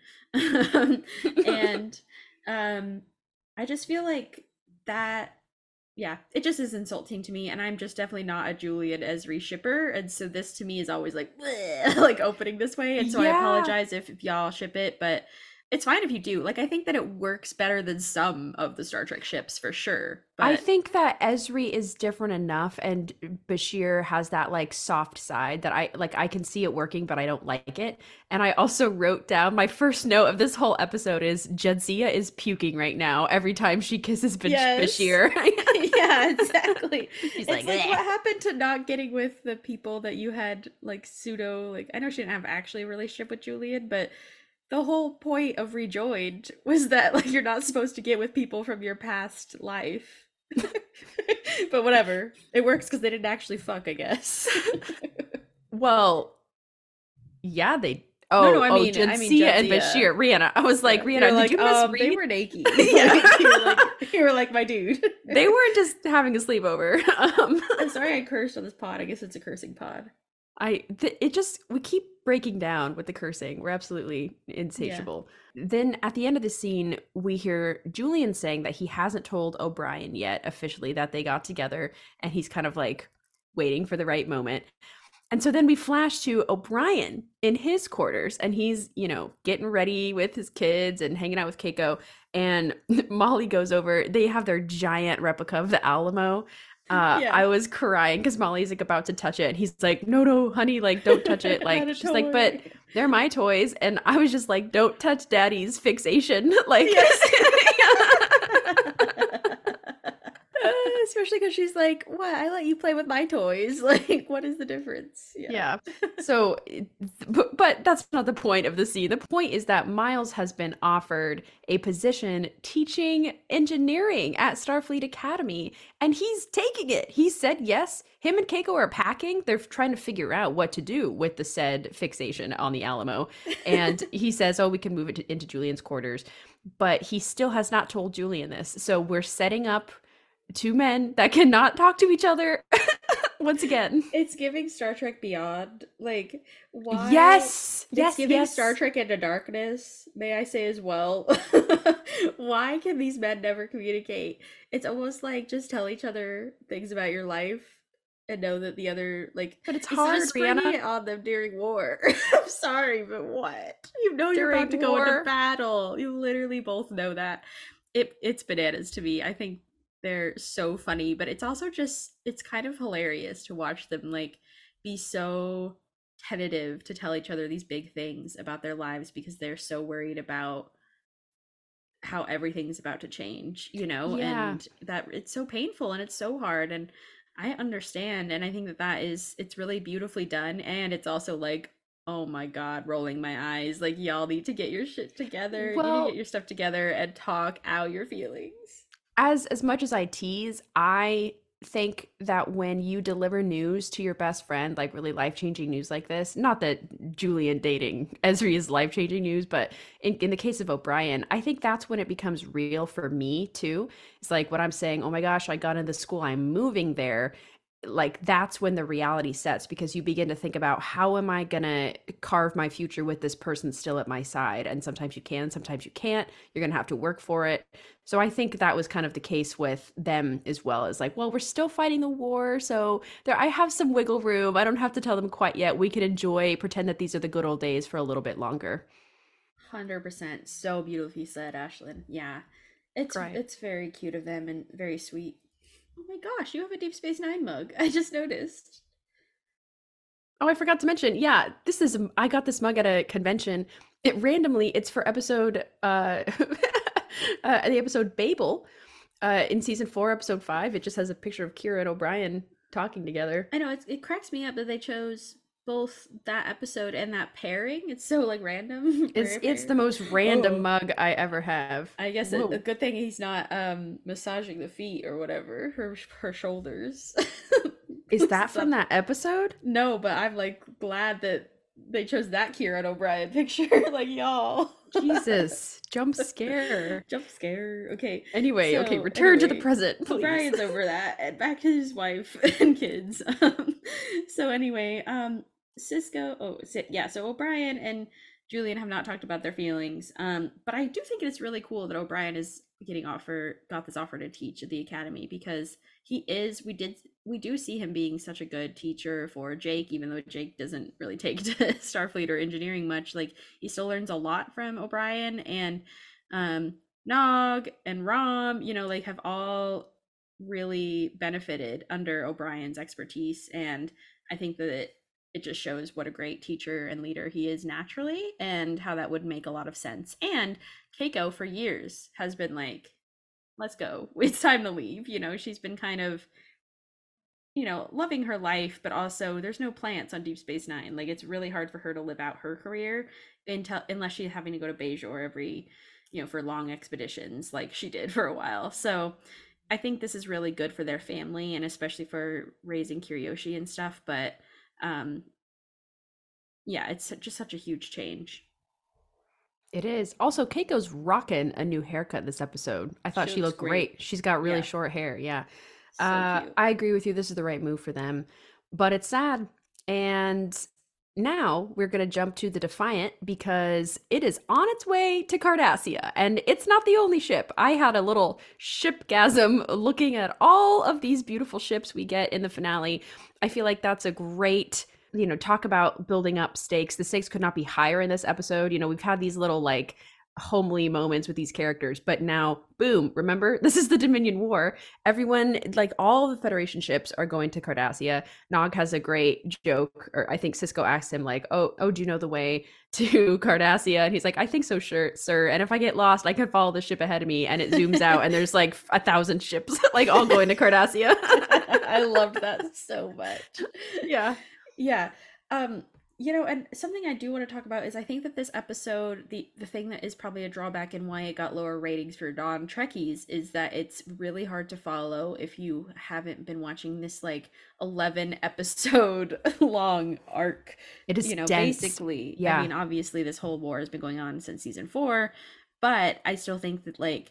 And um I just feel like that, yeah, it just is insulting to me, and I'm just definitely not a Julian Esri shipper, and so this to me is always like bleh, like opening this way, and so I Yeah. apologize if, if y'all ship it, but it's fine if you do. Like I think that it works better than some of the Star Trek ships for sure. But I think that Esri is different enough, and Bashir has that like soft side that I like. I can see it working, but I don't like it. And I also wrote down my first note of this whole episode is Jadzia is puking right now every time she kisses Bash- Yes. Bashir. yeah, exactly. She's It's like, like, "Bleh." what happened to not getting with the people that you had like pseudo like I know she didn't have actually a relationship with Julian, but the whole point of Rejoined was that like you're not supposed to get with people from your past life. But whatever. It works because they didn't actually fuck, I guess. Well, yeah, they. Oh, No, no, I oh, mean- I mean Jadzia and Jadzia. Bashir. Rihanna. I was like, You're Rihanna, like, did you um, misread? they were naked. Yeah, you were like, you were like my dude. They weren't just having a sleepover. Um, I'm sorry I cursed on this pod. I guess it's a cursing pod. I th- it just we keep breaking down with the cursing. We're absolutely insatiable. Then at the end of the scene, we hear Julian saying that he hasn't told O'Brien yet officially that they got together, and he's kind of like waiting for the right moment. And so then we flash to O'Brien in his quarters, and he's, you know, getting ready with his kids and hanging out with Keiko. And Molly goes over. They have their giant replica of the Alamo. Uh, Yeah. I was crying because Molly's like about to touch it, and he's like, "No, no, honey, like don't touch it." Like Not a she's like, "But toy." they're my toys," and I was just like, "Don't touch Daddy's fixation." Like, Especially because she's like, "What? I let you play with my toys. Like, what is the difference?" yeah. So, it- but, but that's not the point of the scene. The point is that Miles has been offered a position teaching engineering at Starfleet Academy, and he's taking it. He said yes. Him and Keiko are packing. They're trying to figure out what to do with the said fixation on the Alamo. And he says, "Oh, we can move it to, into Julian's quarters." But he still has not told Julian this. So we're setting up two men that cannot talk to each other once again. It's giving Star Trek Beyond. Like, why? Yes, It's yes, giving yes. Star Trek Into Darkness, may I say as well. Why can these men never communicate? It's almost like just tell each other things about your life and know that the other, like, But it's instead of hard, springing Brianna. it on them during war. I'm sorry, but what? You know you're about to During go into war. battle. You literally both know that. It it's bananas to me. I think they're so funny, but it's also just it's kind of hilarious to watch them like be so tentative to tell each other these big things about their lives because they're so worried about how everything's about to change, you know, Yeah. and that it's so painful and it's so hard, and I understand, and I think that that is it's really beautifully done, and it's also like, oh my god, rolling my eyes, like y'all need to get your shit together. You need Well- to get your stuff together and talk out your feelings. As as much as I tease, I think that when you deliver news to your best friend, like really life-changing news like this, not that Julian dating Esri is life-changing news, but in, in the case of O'Brien, I think that's when it becomes real for me too. It's like when I'm saying, oh my gosh, I got into school, I'm moving there. like that's when the reality sets, because you begin to think about, how am I gonna carve my future with this person still at my side? And sometimes you can, sometimes you can't. You're gonna have to work for it. So I think that was kind of the case with them as well, as like, well, we're still fighting the war, so there I have some wiggle room. I don't have to tell them quite yet. We can enjoy, pretend that these are the good old days for a little bit longer. one hundred percent. So beautifully said, Ashlyn. Yeah. It's Right. it's very cute of them and very sweet. Oh my gosh, you have a Deep Space Nine mug. I just noticed. Oh, I forgot to mention. Yeah, this is I got this mug at a convention. It randomly, it's for episode uh, uh the episode Babel, uh in season four, episode five. It just has a picture of Kira and O'Brien talking together. I know it's, it cracks me up that they chose both that episode and that pairing. It's so like random. It's rare it's the pair. most random Oh. mug I ever have. I guess a, Whoa. a good thing he's not um massaging the feet or whatever, her her shoulders. Is that So- from that episode? No, but I'm like glad that they chose that Kieran O'Brien picture. Like, y'all. Jesus, jump scare. Jump scare. Okay. Anyway, okay, So, return to the anyway, present, please. O'Brien's over that and back to his wife and kids. Um, so anyway, um, Cisco. Oh, Si- yeah. So O'Brien and Julian have not talked about their feelings. Um, but I do think it's really cool that O'Brien is getting offer got this offer to teach at the academy, because he is. We did. We do see him being such a good teacher for Jake, even though Jake doesn't really take to Starfleet or engineering much. Like, he still learns a lot from O'Brien, and um Nog and Rom, you know, like have all really benefited under O'Brien's expertise. And I think that it, it just shows what a great teacher and leader he is naturally, and how that would make a lot of sense. And Keiko for years has been like, let's go. It's time to leave. You know, she's been kind of, you know, loving her life, but also there's no plants on Deep Space Nine. Like, it's really hard for her to live out her career until unless she's having to go to Bajor every, you know, for long expeditions like she did for a while. So I think this is really good for their family, and especially for raising Kiriyoshi and stuff. But um yeah, it's just such a huge change. It is. Also, Keiko's rocking a new haircut this episode. I thought She she, looks looked great. great. She's got really Yeah. short hair. Yeah. So uh, cute. I agree with you. This is the right move for them. But it's sad. And now we're going to jump to the Defiant, because it is on its way to Cardassia. And it's not the only ship. I had a little shipgasm looking at all of these beautiful ships we get in the finale. I feel like that's a great, you know, talk about building up stakes. The stakes could not be higher in this episode. You know, we've had these little like homely moments with these characters, but now, boom, remember, this is the Dominion War. Everyone, like all the Federation ships are going to Cardassia. Nog has a great joke, or I think Cisco asks him like, oh, oh, do you know the way to Cardassia? And he's like, I think so, sure, sir. And if I get lost, I can follow the ship ahead of me. And it zooms out and there's like a thousand ships like all going to Cardassia. I loved that so much. Yeah. Yeah. Um, you know, and something I do want to talk about is I think that this episode, the the thing that is probably a drawback and why it got lower ratings for non-Trekkies, is that it's really hard to follow if you haven't been watching this like eleven episode long arc. It is You know, dense. basically. Yeah. I mean, obviously this whole war has been going on since season four, but I still think that like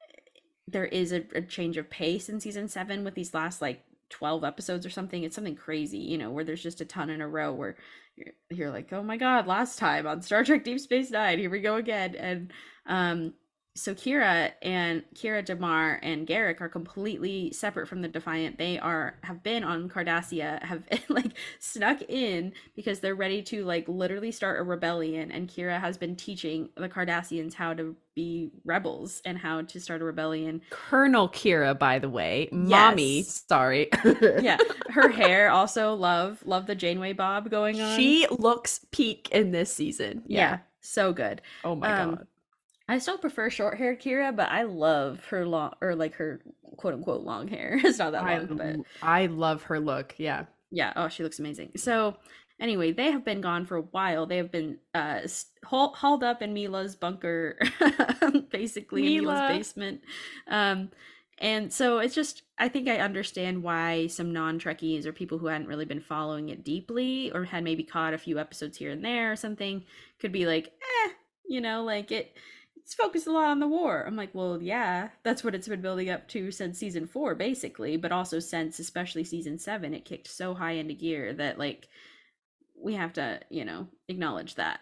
there is a, a change of pace in season seven with these last like twelve episodes or something. It's something crazy, you know, where there's just a ton in a row where you're, you're like, oh my god, last time on Star Trek Deep Space Nine, here we go again. And um so Kira and Kira, Damar, and Garrick are completely separate from the Defiant. They are have been on Cardassia, have like snuck in because they're ready to like literally start a rebellion. And Kira has been teaching the Cardassians how to be rebels and how to start a rebellion. Colonel Kira, by the way. Mommy, Yes. sorry. Yeah, her hair also love love the Janeway bob going on. She looks peak in this season. yeah, Yeah. so good. Oh my Um, god. I still prefer short haired Kira, but I love her long or like her quote unquote long hair. It's not that I, long, but I love her look. Yeah. yeah, oh, she looks amazing. So anyway, they have been gone for a while. They have been uh s- haul- hauled up in Mila's bunker, basically in Mila. Mila's basement. Um, and so it's just, I think I understand why some non-Trekkies or people who hadn't really been following it deeply or had maybe caught a few episodes here and there or something could be like, eh, you know, like it. it's focused a lot on the war. I'm like, well, yeah, that's what it's been building up to since season four, basically, but also since especially season seven, it kicked so high into gear that like we have to, you know, acknowledge that.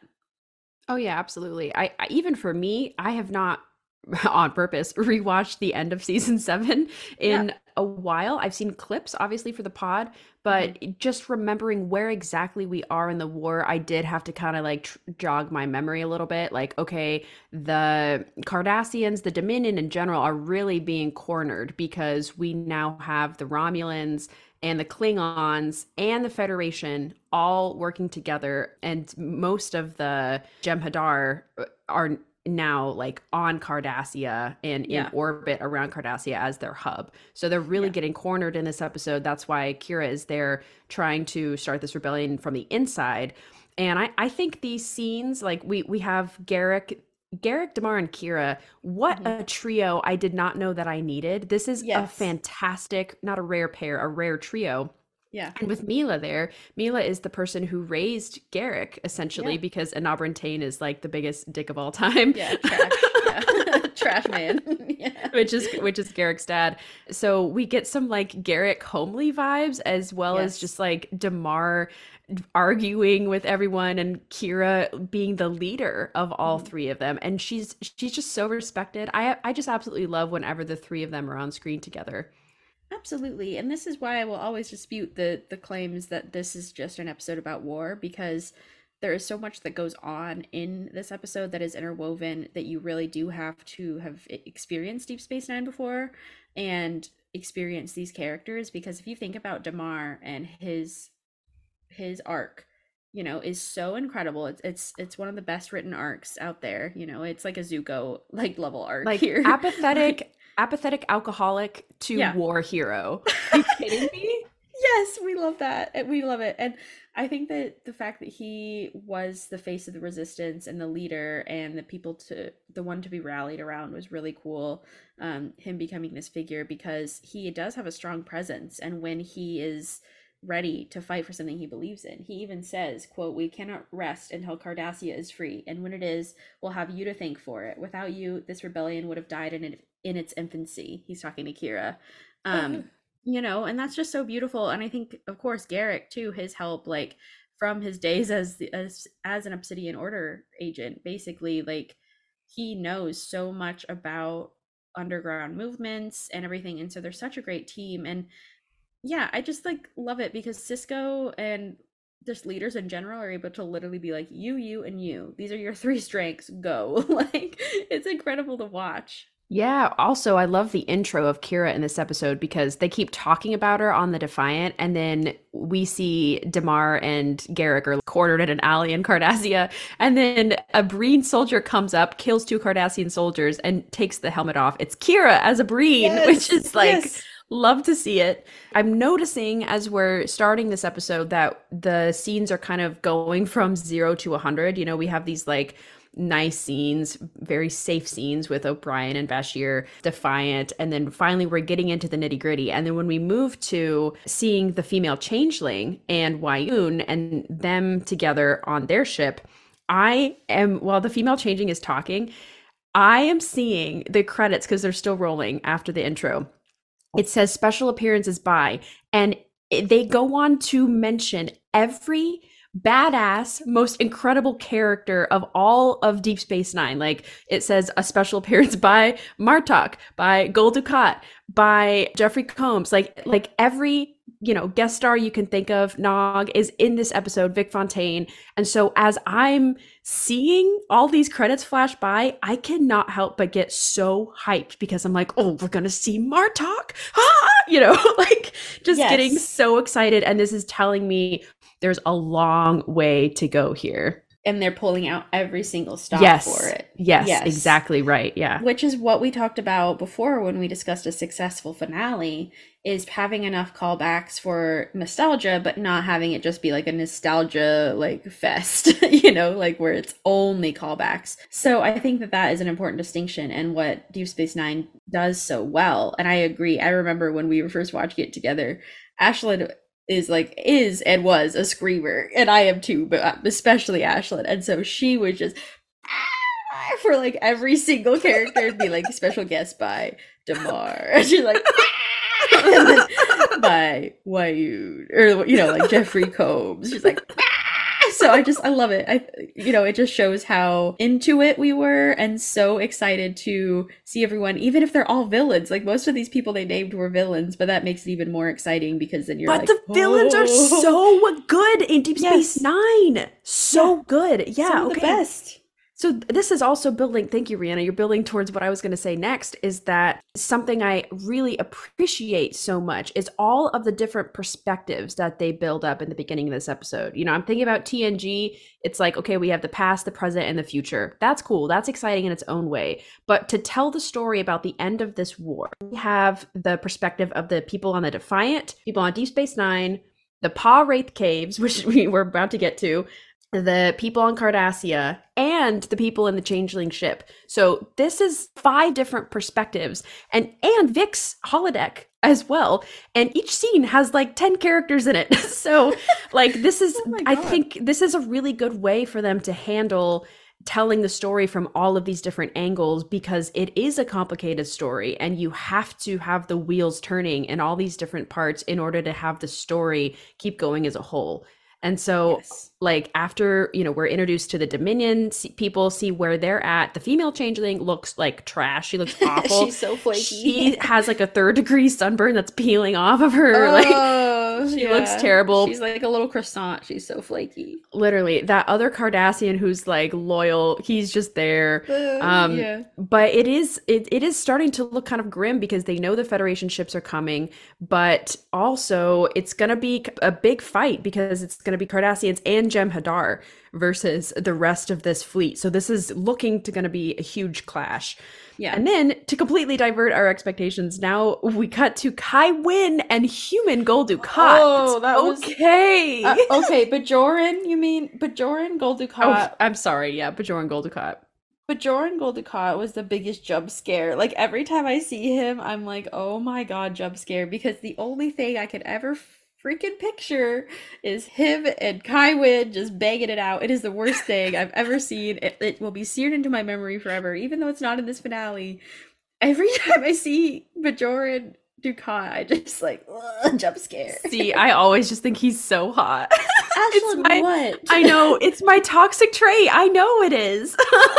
Oh yeah, absolutely. I, I even for me, I have not on purpose rewatched the end of season seven in Yeah. a while. I've seen clips obviously for the pod, but Mhm. just remembering where exactly we are in the war, I did have to kind of like tr- jog my memory a little bit. Like, okay, the Cardassians, the Dominion in general are really being cornered because we now have the Romulans and the Klingons and the Federation all working together, and most of the Jem'Hadar are now like on Cardassia and in Yeah. orbit around Cardassia as their hub. So they're really Yeah. getting cornered in this episode. That's why Kira is there trying to start this rebellion from the inside. And I, I think these scenes, like we we have Garrick, Garrick, Damar, and Kira. What Mhm. a trio I did not know that I needed. This is a Yes. fantastic, not a rare pair, a rare trio. Yeah. And with Mila there, Mila is the person who raised Garrick, essentially, Yeah. because Enabran Tain is like the biggest dick of all time. Yeah. Trash. Yeah. Trash man. Yeah. which is which is Garrick's dad. So we get some like Garrick homely vibes, as well as Yes. just like Damar arguing with everyone and Kira being the leader of all Mhm. three of them. And she's she's just so respected. I I just absolutely love whenever the three of them are on screen together. Absolutely. And this is why I will always dispute the the claims that this is just an episode about war, because there is so much that goes on in this episode that is interwoven that you really do have to have e- experienced Deep Space Nine before and experience these characters. Because if you think about Damar and his his arc, you know, is so incredible. It's it's it's one of the best written arcs out there. You know, it's like a Zuko like level arc Like here. apathetic, Like, apathetic alcoholic to Yeah. war hero. Are you kidding me? yes, we love that. And we love it. And I think that the fact that he was the face of the resistance and the leader and the people to the one to be rallied around was really cool. Um, him becoming this figure, because he does have a strong presence, and when he is ready to fight for something he believes in, he even says, quote, "We cannot rest until Cardassia is free, and when it is, we'll have you to thank for it. Without you, this rebellion would have died in it, in its infancy." He's talking to Kira. Um you know, and that's just so beautiful. And I think, of course, Garrick too, his help, like from his days as the as as an Obsidian Order agent, basically, like he knows so much about underground movements and everything. And so they're such a great team. And yeah, I just like love it because Cisco and just leaders in general are able to literally be like, you, you, and you. These are your three strengths. Go. Like, it's incredible to watch. Yeah, also I love the intro of Kira in this episode because they keep talking about her on the Defiant, and then we see Damar and Garrick are cornered in an alley in Cardassia, and then a Breen soldier comes up, kills two Cardassian soldiers, and takes the helmet off. It's Kira as a Breen, Yes, which is like yes. love to see it. I'm noticing as we're starting this episode that the scenes are kind of going from zero to one hundred. You know, we have these like nice scenes, very safe scenes with O'Brien and Bashir, Defiant, and then finally we're getting into the nitty gritty. And then when we move to seeing the female changeling and Wayun and them together on their ship, I am, while the female changing is talking, I am seeing the credits because they're still rolling after the intro. It says special appearances by, and it- they go on to mention every badass, most incredible character of all of Deep Space Nine. Like it says a special appearance by Martok, by Gul Dukat, by Jeffrey Combs. Like like every you know guest star you can think of, Nog is in this episode, Vic Fontaine. And so as I'm seeing all these credits flash by, I cannot help but get so hyped because I'm like, oh, we're gonna see Martok, ah! you know, like just Yes. getting so excited. And this is telling me there's a long way to go here. And they're pulling out every single stop Yes. for it. Yes, Yes. exactly right. Yeah. Which is what we talked about before when we discussed a successful finale, is having enough callbacks for nostalgia, but not having it just be like a nostalgia like fest, you know, like where it's only callbacks. So I think that that is an important distinction and what Deep Space Nine does so well. And I agree. I remember when we were first watching it together, Ashlyn is like is and was a screamer, and I am too, but especially Ashlyn. And so she was just for like every single character. It'd be like special guest by Damar. And she's like, and then by Wayne, or you know, like Jeffrey Combs. She's like, so I just I love it. I you know, it just shows how into it we were and so excited to see everyone, even if they're all villains. Like most of these people they named were villains, but that makes it even more exciting because then you're but like, the villains oh. are so good in Deep Space Yes. Nine. So Yeah. good. Yeah, Some of okay. the best. So this is also building, thank you, Rihanna, you're building towards what I was going to say next, is that something I really appreciate so much is all of the different perspectives that they build up in the beginning of this episode. You know, I'm thinking about T N G. It's like, okay, we have the past, the present, and the future. That's cool. That's exciting in its own way. But to tell the story about the end of this war, we have the perspective of the people on the Defiant, people on Deep Space Nine, the Pa Wraith Caves, which we were about to get to, the people on Cardassia, and the people in the Changeling ship. So this is five different perspectives, and and Vic's holodeck as well. And each scene has like ten characters in it. So like this is, Oh my I God. think this is a really good way for them to handle telling the story from all of these different angles, because it is a complicated story and you have to have the wheels turning in all these different parts in order to have the story keep going as a whole. And so Yes. like after, you know, we're introduced to the Dominion, see, people see where they're at. The female changeling looks like trash. She looks awful. She's so flaky. She has like a third degree sunburn that's peeling off of her. like Oh, she looks terrible. She's like a little croissant. She's so flaky. literally that other Cardassian who's like loyal, he's just there. Uh, Um, yeah. But it is it, it is starting to look kind of grim because they know the Federation ships are coming, but also it's gonna be a big fight because it's gonna be Cardassians and Jem'Hadar versus the rest of this fleet. So this is looking to gonna be a huge clash. Yeah. And then to completely divert our expectations, now we cut to Kai Wynn and human Gul Dukat. Oh, that was- okay. Uh, okay, Bajoran, you mean Bajoran Gul oh, Dukat? I'm sorry. Yeah, Bajoran Gul Dukat. Bajoran Gul Dukat was the biggest jump scare. Like every time I see him, I'm like, oh my god, jump scare. Because the only thing I could ever freaking picture is him and Kai Wynn just banging it out. It is the worst thing I've ever seen. It, it will be seared into my memory forever, even though it's not in this finale. Every time I see Bajoran Dukat, I just like ugh, jump scare. See, I always just think he's so hot. Ashlyn, my- what? I know, it's my toxic trait. I know it is.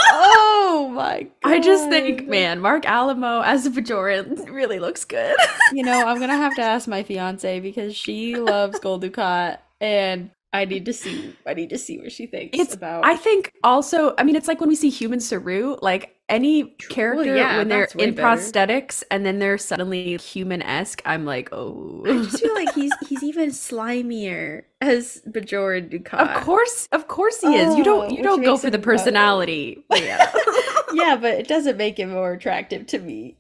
Oh my god. I just think, man, Mark Alamo as a Bajoran really looks good. You know, I'm gonna have to ask my fiance because she loves Gul Dukat, and I need to see. I need to see what she thinks It's about. I think also, I mean, it's like when we see human Saru, like any character yeah, when they're that's way in better. prosthetics and then they're suddenly human-esque, I'm like, oh. I just feel like he's he's even slimier as Bajoran Dukat. Of course, of course he is. You Oh, don't you which don't go makes for the him- personality. But yeah. Yeah, but it doesn't make him more attractive to me.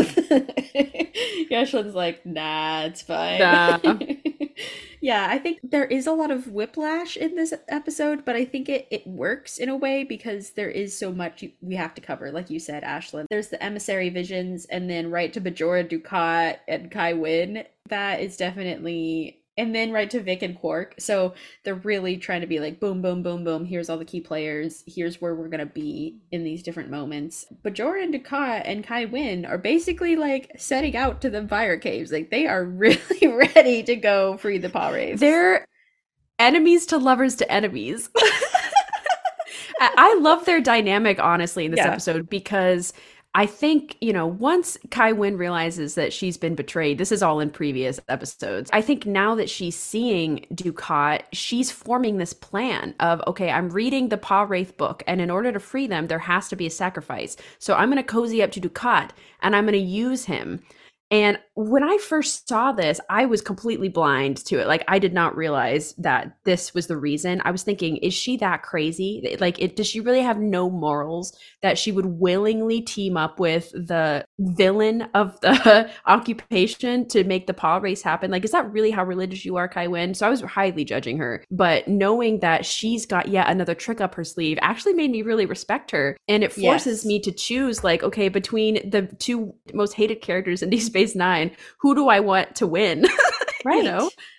Yashlyn's like, nah, it's fine. Nah. Yeah, I think there is a lot of whiplash in this episode, but I think it, it works in a way because there is so much you- we have to cover. Like you said, Ashlyn, there's the emissary visions, and then right to Bajora Dukat and Kai Wynn. That is definitely... And then right to Vic and Quark. So they're really trying to be like, boom, boom, boom, boom. Here's all the key players. Here's where we're going to be in these different moments. Bajora Dukat and Kai Wynn are basically like setting out to the fire caves. Like they are really ready to go free the paw Wraiths. They're enemies to lovers to enemies. I I love their dynamic, honestly, in this Yeah. episode because I think, you know, once Kai Wynn realizes that she's been betrayed, this is all in previous episodes. I think now that she's seeing Dukat, she's forming this plan of, okay, I'm reading the Paw Wraith book, and in order to free them, there has to be a sacrifice. So I'm going to cozy up to Dukat, and I'm going to use him. And when I first saw this, I was completely blind to it. Like, I did not realize that this was the reason. I was thinking, is she that crazy? Like, it, does she really have no morals that she would willingly team up with the villain of the occupation to make the paw race happen? Like, is that really how religious you are, Kai Wynn? So I was highly judging her. But knowing that she's got yet another trick up her sleeve actually made me really respect her. And it forces Yes. me to choose, like, okay, between the two most hated characters in Deep Space Nine, who do I want to win? Right. You know?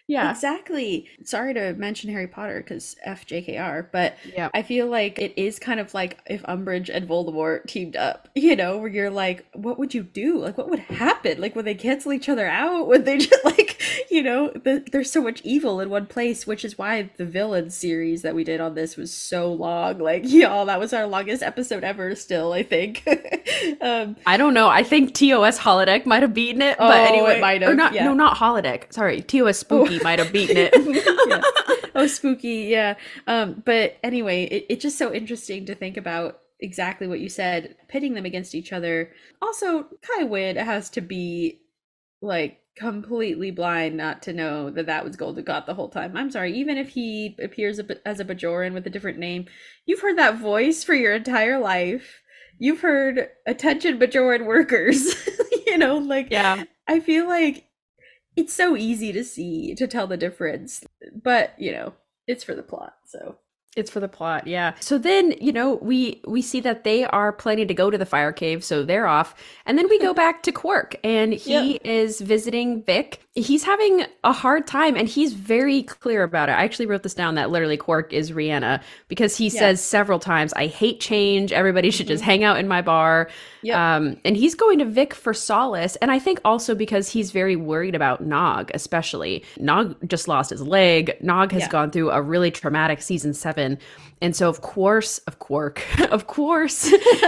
Yeah. Exactly. Sorry to mention Harry Potter because F J K R, but Yeah. I feel like it is kind of like if Umbridge and Voldemort teamed up, you know, where you're like, what would you do? Like, what would happen? Like, would they cancel each other out? Would they just like, you know, the, there's so much evil in one place, which is why the villain series that we did on this was so long. Like, y'all, that was our longest episode ever still, I think. um, I don't know. I think T O S Holodeck might have beaten it, but Oh, anyway, it might or have, not. yeah. No, not Holodeck. Sorry, T O S Spooky might have beaten it. yeah. Oh, spooky, yeah. Um, but anyway, it, it's just so interesting to think about exactly what you said, pitting them against each other. Also, Kai Wynn has to be like completely blind not to know that that was Goldegott the whole time. I'm sorry, even if he appears a, as a Bajoran with a different name, you've heard that voice for your entire life. You've heard attention Bajoran workers. You know, like, Yeah. I feel like it's so easy to see, to tell the difference, but you know, it's for the plot, so. It's for the plot, yeah. So then, you know, we we see that they are planning to go to the fire cave, so they're off. And then we go back to Quark, and he Yep. is visiting Vic. He's having a hard time, and he's very clear about it. I actually wrote this down that literally Quark is Rhianna, because he Yeah. says several times, I hate change. Everybody should just hang out in my bar. Yep. Um, and he's going to Vic for solace. And I think also because he's very worried about Nog, especially. Nog just lost his leg. Nog has Yeah. gone through a really traumatic season seven. And so, of course, of Quark, of course,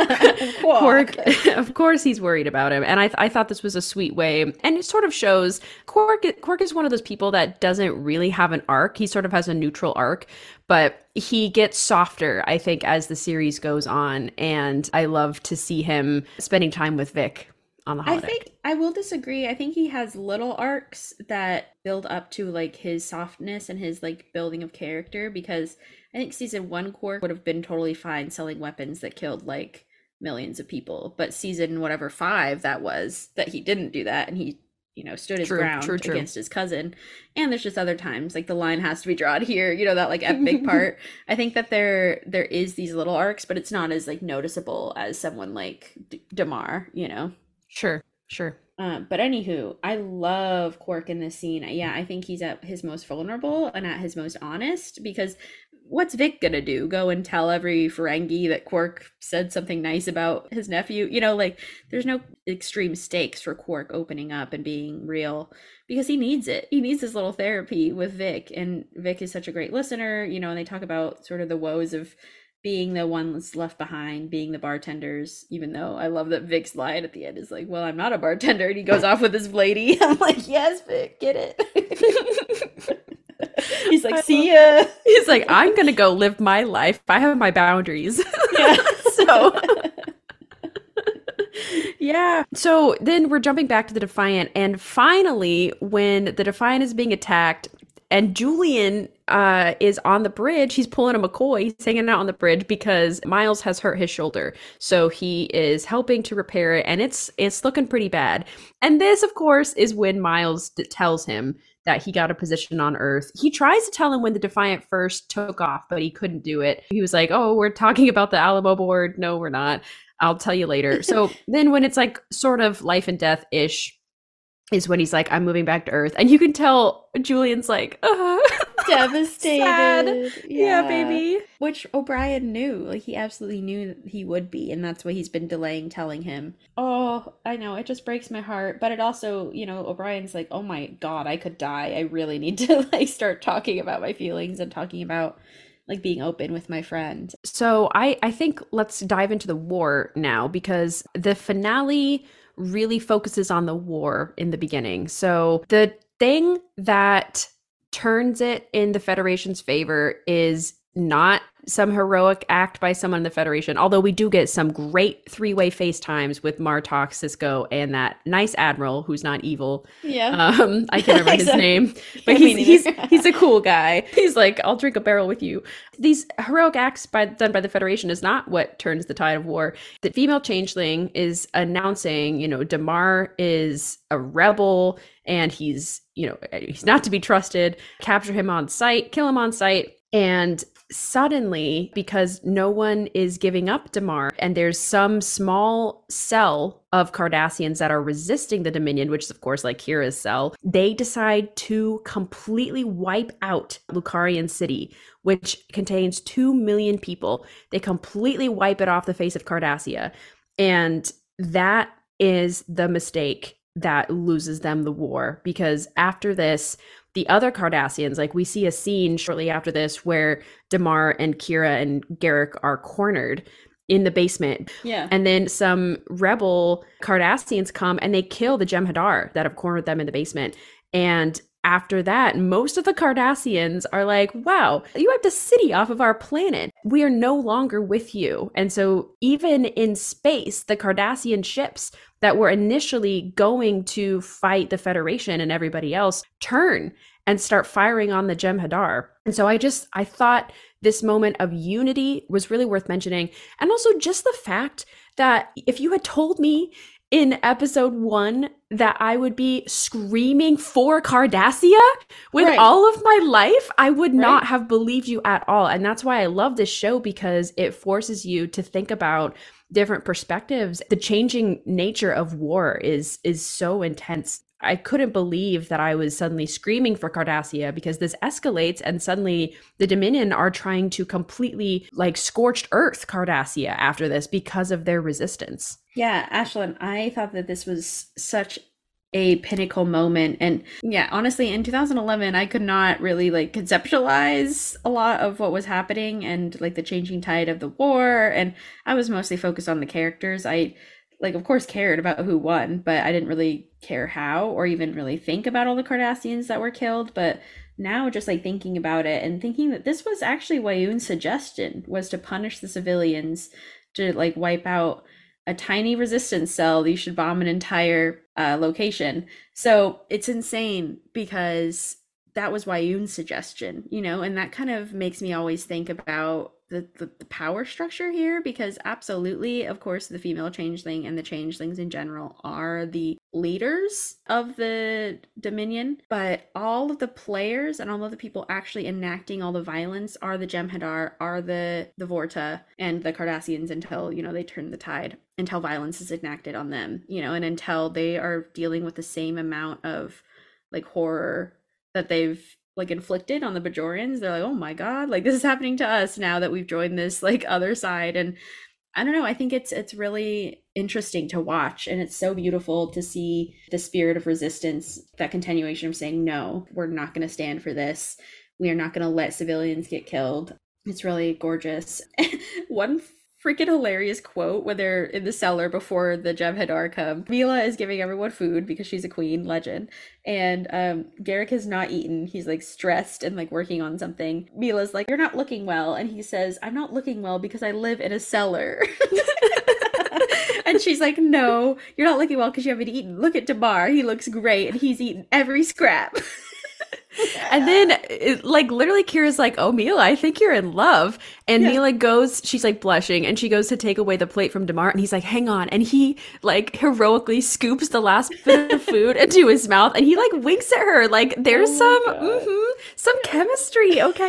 Quark, of course, he's worried about him. And I, th- I thought this was a sweet way. And it sort of shows Quark, Quark is one of those people that doesn't really have an arc. He sort of has a neutral arc, but he gets softer, I think, as the series goes on. And I love to see him spending time with Vic on the I holodeck. think I will disagree. I think he has little arcs that build up to like his softness and his like building of character, because I think season one Quark would have been totally fine selling weapons that killed like millions of people. But season whatever five that was, that he didn't do that, and he, you know, stood his True, ground true, true. against his cousin. And there's just other times like the line has to be drawn here, you know, that like epic part. I think that there there is these little arcs, but it's not as like noticeable as someone like D- Damar, you know. Sure, sure. Uh, but anywho, I love Quark in this scene. Yeah, I think he's at his most vulnerable and at his most honest, because what's Vic gonna do? Go and tell every Ferengi that Quark said something nice about his nephew? You know, like, there's no extreme stakes for Quark opening up and being real, because he needs it. He needs his little therapy with Vic, and Vic is such a great listener, you know, and they talk about sort of the woes of being the ones left behind, being the bartenders, even though I love that Vic's line at the end is like, well, I'm not a bartender, and he goes off with his lady. I'm like, yes, Vic, get it. He's like, see ya. He's like, I'm going to go live my life. I have my boundaries. Yeah. So, yeah. So then we're jumping back to the Defiant. And finally, when the Defiant is being attacked and Julian uh, is on the bridge, he's pulling a McCoy. He's hanging out on the bridge because Miles has hurt his shoulder. So he is helping to repair it. And it's it's looking pretty bad. And this, of course, is when Miles d- tells him that he got a position on Earth. He tries to tell him when the Defiant first took off, but he couldn't do it. He was like, oh, we're talking about the Alamo board. No, we're not. I'll tell you later. So then when it's like sort of life and death-ish is when he's like, I'm moving back to Earth. And you can tell Julian's like, uh Devastated. Sad. Yeah, baby. Which O'Brien knew. Like, he absolutely knew that he would be, and that's why he's been delaying telling him. Oh, I know, it just breaks my heart. But it also, you know, O'Brien's like, oh my god, I could die. I really need to, like, start talking about my feelings and talking about, like, being open with my friend. So I, I think let's dive into the war now, because the finale really focuses on the war in the beginning. So the thing that turns it in the Federation's favor is not some heroic act by someone in the Federation, although we do get some great three-way FaceTimes with Martok, Sisko, and that nice admiral who's not evil. Yeah. Um, I can't remember his Exactly. name, but Yeah, me he's, he's neither. he's a cool guy. He's like, I'll drink a barrel with you. These heroic acts by, done by the Federation is not what turns the tide of war. The female changeling is announcing, you know, Damar is a rebel and he's, you know, he's not to be trusted. Capture him on sight, kill him on sight. And suddenly, because no one is giving up Damar, and there's some small cell of Cardassians that are resisting the Dominion, which is of course like Kira's cell, they decide to completely wipe out Lucarian City, which contains two million people. They completely wipe it off the face of Cardassia. And that is the mistake that loses them the war, because after this, the other Cardassians, like we see a scene shortly after this where Damar and Kira and Garrick are cornered in the basement. Yeah. And then some rebel Cardassians come and they kill the Jem'Hadar that have cornered them in the basement. And after that, most of the Cardassians are like, wow, you wiped a city off of our planet. We are no longer with you. And so even in space, the Cardassian ships that were initially going to fight the Federation and everybody else turn and start firing on the Jem'Hadar. And so I just, I thought this moment of unity was really worth mentioning. And also just the fact that if you had told me in episode one that I would be screaming for Cardassia with Right. all of my life, I would not Right. have believed you at all. And that's why I love this show, because it forces you to think about different perspectives. The changing nature of war is is so intense. I couldn't believe that I was suddenly screaming for Cardassia, because this escalates and suddenly the Dominion are trying to completely like scorched earth Cardassia after this because of their resistance. Yeah, Ashlyn, I thought that this was such a pinnacle moment. And yeah, honestly, in two thousand eleven, I could not really like conceptualize a lot of what was happening and like the changing tide of the war. And I was mostly focused on the characters. I like, of course, cared about who won, but I didn't really care how or even really think about all the Cardassians that were killed. But now just like thinking about it and thinking that this was actually Wayun's suggestion, was to punish the civilians, to like wipe out a tiny resistance cell. You should bomb an entire uh, location. So it's insane, because that was Wayun's suggestion, you know, and that kind of makes me always think about the, the, the power structure here, because absolutely, of course, the female changeling and the changelings in general are the leaders of the Dominion, but all of the players and all of the people actually enacting all the violence are the Jem'Hadar, are the, the Vorta, and the Cardassians until, you know, they turn the tide, until violence is enacted on them, you know, and until they are dealing with the same amount of like horror that they've like inflicted on the Bajorians. They're like, oh my god, like this is happening to us now that we've joined this like other side. And I don't know, I think it's it's really interesting to watch, and it's so beautiful to see the spirit of resistance, that continuation of saying, no, we're not going to stand for this, we are not going to let civilians get killed. It's really gorgeous. One freaking hilarious quote when they're in the cellar before the Jem'Hadar come. Mila is giving everyone food because she's a queen, legend. And um, Garrick has not eaten. He's like stressed and like working on something. Mila's like, you're not looking well. And he says, I'm not looking well because I live in a cellar. And she's like, no, you're not looking well because you haven't eaten. Look at Damar. He looks great and he's eaten every scrap. And then, it, like, literally, Kira's like, oh, Mila, I think you're in love. And Yeah. Mila goes, she's like blushing, and she goes to take away the plate from Damar, and he's like, hang on. And he, like, heroically scoops the last bit of food into his mouth, and he, like, winks at her. Like, there's Oh some, my God. mm-hmm, some chemistry, okay?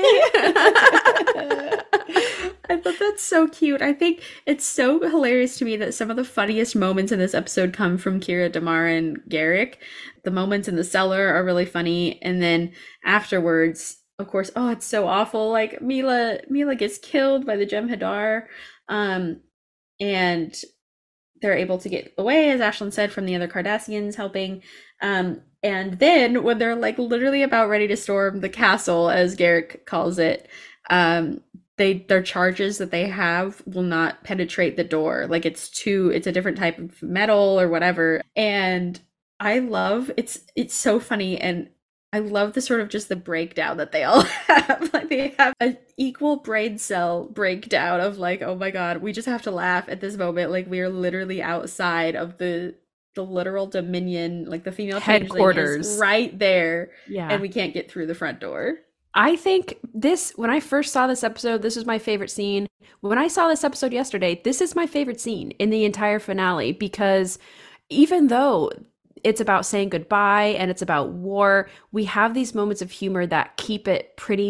I thought that's so cute. I think it's so hilarious to me that some of the funniest moments in this episode come from Kira, Damar, and Garrick. The moments in the cellar are really funny, and then afterwards, of course, oh, it's so awful. Like Mila, Mila gets killed by the Jem'Hadar, um, and they're able to get away, as Ashlyn said, from the other Cardassians helping. Um, and then when they're like literally about ready to storm the castle, as Garrick calls it, um, they their charges that they have will not penetrate the door. Like it's too, it's a different type of metal or whatever. And I love it's it's so funny, and I love the sort of just the breakdown that they all have. Like they have an equal brain cell breakdown of like, oh my god, we just have to laugh at this moment. Like we are literally outside of the the literal Dominion, like the female changeling Headquarters. is right there, Yeah. and we can't get through the front door. I think this, when I first saw this episode, this was my favorite scene. When I saw this episode yesterday, this is my favorite scene in the entire finale, because even though it's about saying goodbye and it's about war, we have these moments of humor that keep it pretty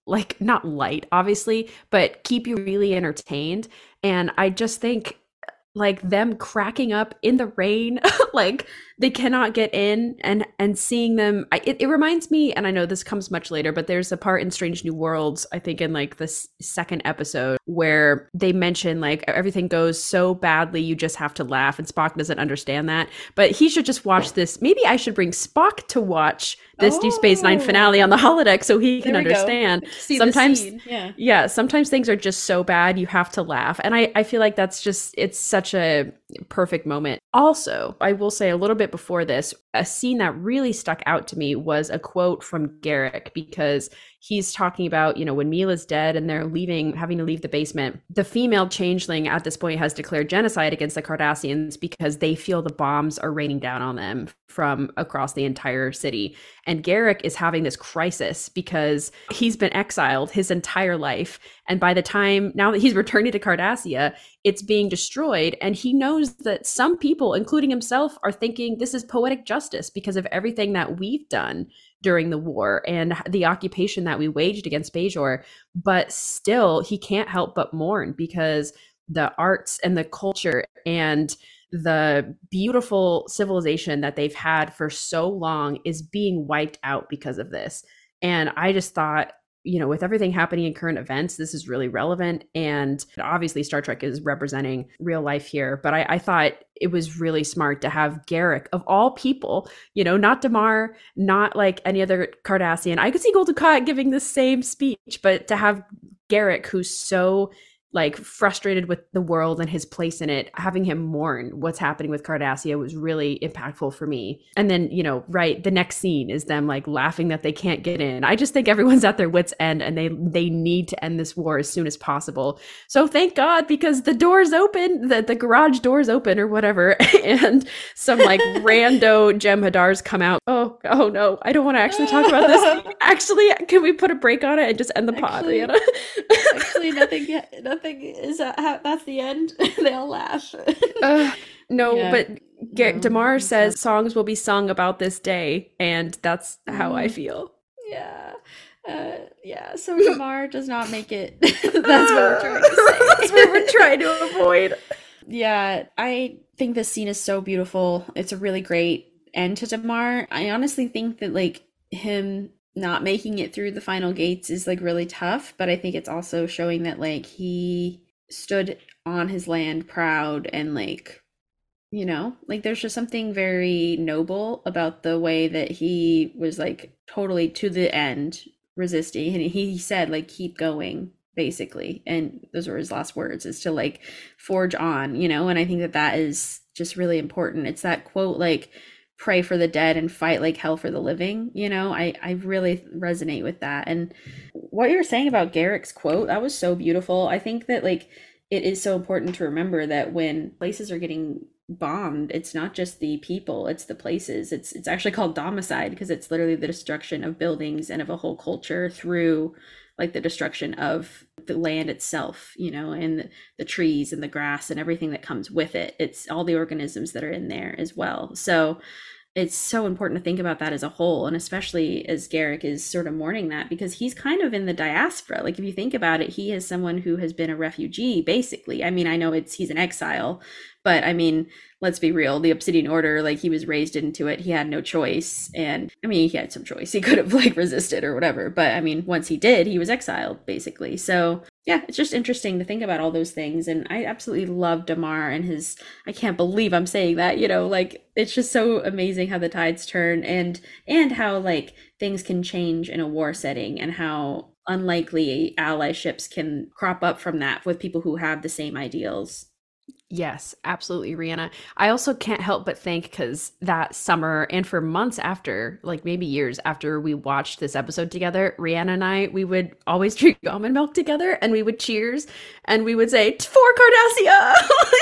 like not light, obviously, but keep you really entertained. And I just think like them cracking up in the rain, like they cannot get in, and and seeing them, I, it, it reminds me, and I know this comes much later, but there's a part in Strange New Worlds, I think in like the s- second episode, where they mention like everything goes so badly you just have to laugh, and Spock doesn't understand that, but he should just watch this. Maybe I should bring Spock to watch this Oh. Deep Space Nine finale on the holodeck so he can There we go. understand. See the Sometimes scene. Yeah. yeah, sometimes things are just so bad you have to laugh. And I, I feel like that's just, it's such a perfect moment. Also, I will say a little bit before this, a scene that really stuck out to me was a quote from Garrick, because he's talking about, you know, when Mila's dead and they're leaving, having to leave the basement, the female changeling at this point has declared genocide against the Cardassians because they feel the bombs are raining down on them from across the entire city. And Garrick is having this crisis because he's been exiled his entire life. And by the time now that he's returning to Cardassia, it's being destroyed. And he knows that some people, including himself, are thinking this is poetic justice because of everything that we've done during the war and the occupation that we waged against Bajor. But still, he can't help but mourn because the arts and the culture and the beautiful civilization that they've had for so long is being wiped out because of this. And I just thought, you know, with everything happening in current events, this is really relevant. And obviously Star Trek is representing real life here, but I, I thought it was really smart to have Garrick, of all people, you know, not Damar, not like any other Cardassian. I could see Gul Dukat giving the same speech, but to have Garrick, who's so like frustrated with the world and his place in it, having him mourn what's happening with Cardassia was really impactful for me. And then, you know, right, the next scene is them like laughing that they can't get in. I just think everyone's at their wits' end and they they need to end this war as soon as possible. So thank God, because the door's open, the, the garage door's open or whatever, and some like rando Jem'Hadars come out. Oh, oh no, I don't want to actually talk about this. Actually, can we put a break on it and just end the pod, Actually- Rihanna? Actually, nothing. Nothing is. Uh, ha- that's the end. They all laugh. Uh, no, Yeah. but Ga- No, Damar makes says sense. songs will be sung about this day, and that's how I Mm. feel. Yeah. Uh, yeah. So Damar does not make it. That's what we're trying to say. That's what we're trying to avoid. Yeah, I think this scene is so beautiful. It's a really great end to Damar. I honestly think that like him not making it through the final gates is like really tough, but I think it's also showing that like he stood on his land proud and like, you know, like there's just something very noble about the way that he was like totally to the end resisting, and he said like keep going basically, and those were his last words, is to like forge on, you know. And I think that that is just really important. It's that quote like pray for the dead and fight like hell for the living, you know. I I really resonate with that. And what you were saying about Garrick's quote, that was so beautiful. I think that like it is so important to remember that when places are getting bombed, it's not just the people, it's the places. It's it's actually called domicide because it's literally the destruction of buildings and of a whole culture through like the destruction of the land itself, you know, and the, the trees and the grass and everything that comes with it. It's all the organisms that are in there as well. So it's so important to think about that as a whole, and especially as Garrick is sort of mourning that because he's kind of in the diaspora. Like if you think about it, he is someone who has been a refugee basically. I mean, I know it's he's an exile, but I mean, let's be real, the Obsidian Order, like he was raised into it, he had no choice. And I mean, he had some choice, he could have like resisted or whatever, but I mean, once he did, he was exiled basically. So yeah, it's just interesting to think about all those things. And I absolutely love Damar and his, I can't believe I'm saying that, you know, like it's just so amazing how the tides turn and and how like things can change in a war setting and how unlikely allyships can crop up from that with people who have the same ideals. Yes, absolutely, Rihanna. I also can't help but think, because that summer and for months after, like maybe years after we watched this episode together, Rihanna and I, we would always drink almond milk together and we would cheers and we would say, for Cardassia!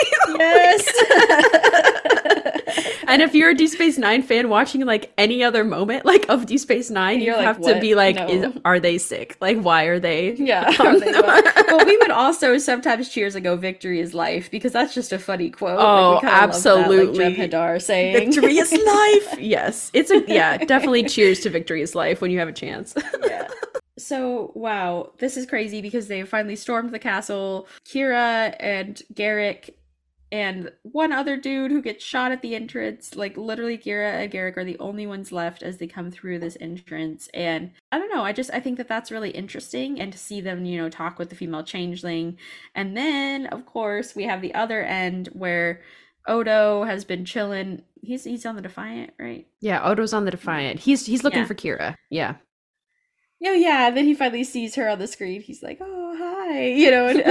Yes! And if you're a Deep Space Nine fan watching like any other moment like of Deep Space Nine, you You're like, have "What? to be like, No." is, are they sick? Like, why are they? Yeah. Are they well? But we would also sometimes cheers and go, victory is life, because that's just a funny quote. Oh, like, we kinda love absolutely. That, like Jem'Hadar saying. Victory is life. Yes. It's a, yeah, definitely cheers to victory is life when you have a chance. Yeah. So, wow, this is crazy because they have finally stormed the castle. Kira and Garrick and one other dude who gets shot at the entrance. Like, literally, Kira and Garrick are the only ones left as they come through this entrance. And I don't know, I just, I think that that's really interesting. And to see them, you know, talk with the female changeling. And then, of course, we have the other end where Odo has been chilling. He's he's on the Defiant, right? Yeah, Odo's on the Defiant. He's he's looking Yeah. for Kira. Yeah. Oh yeah, and then he finally sees her on the screen. He's like, "Oh, hi," you know. And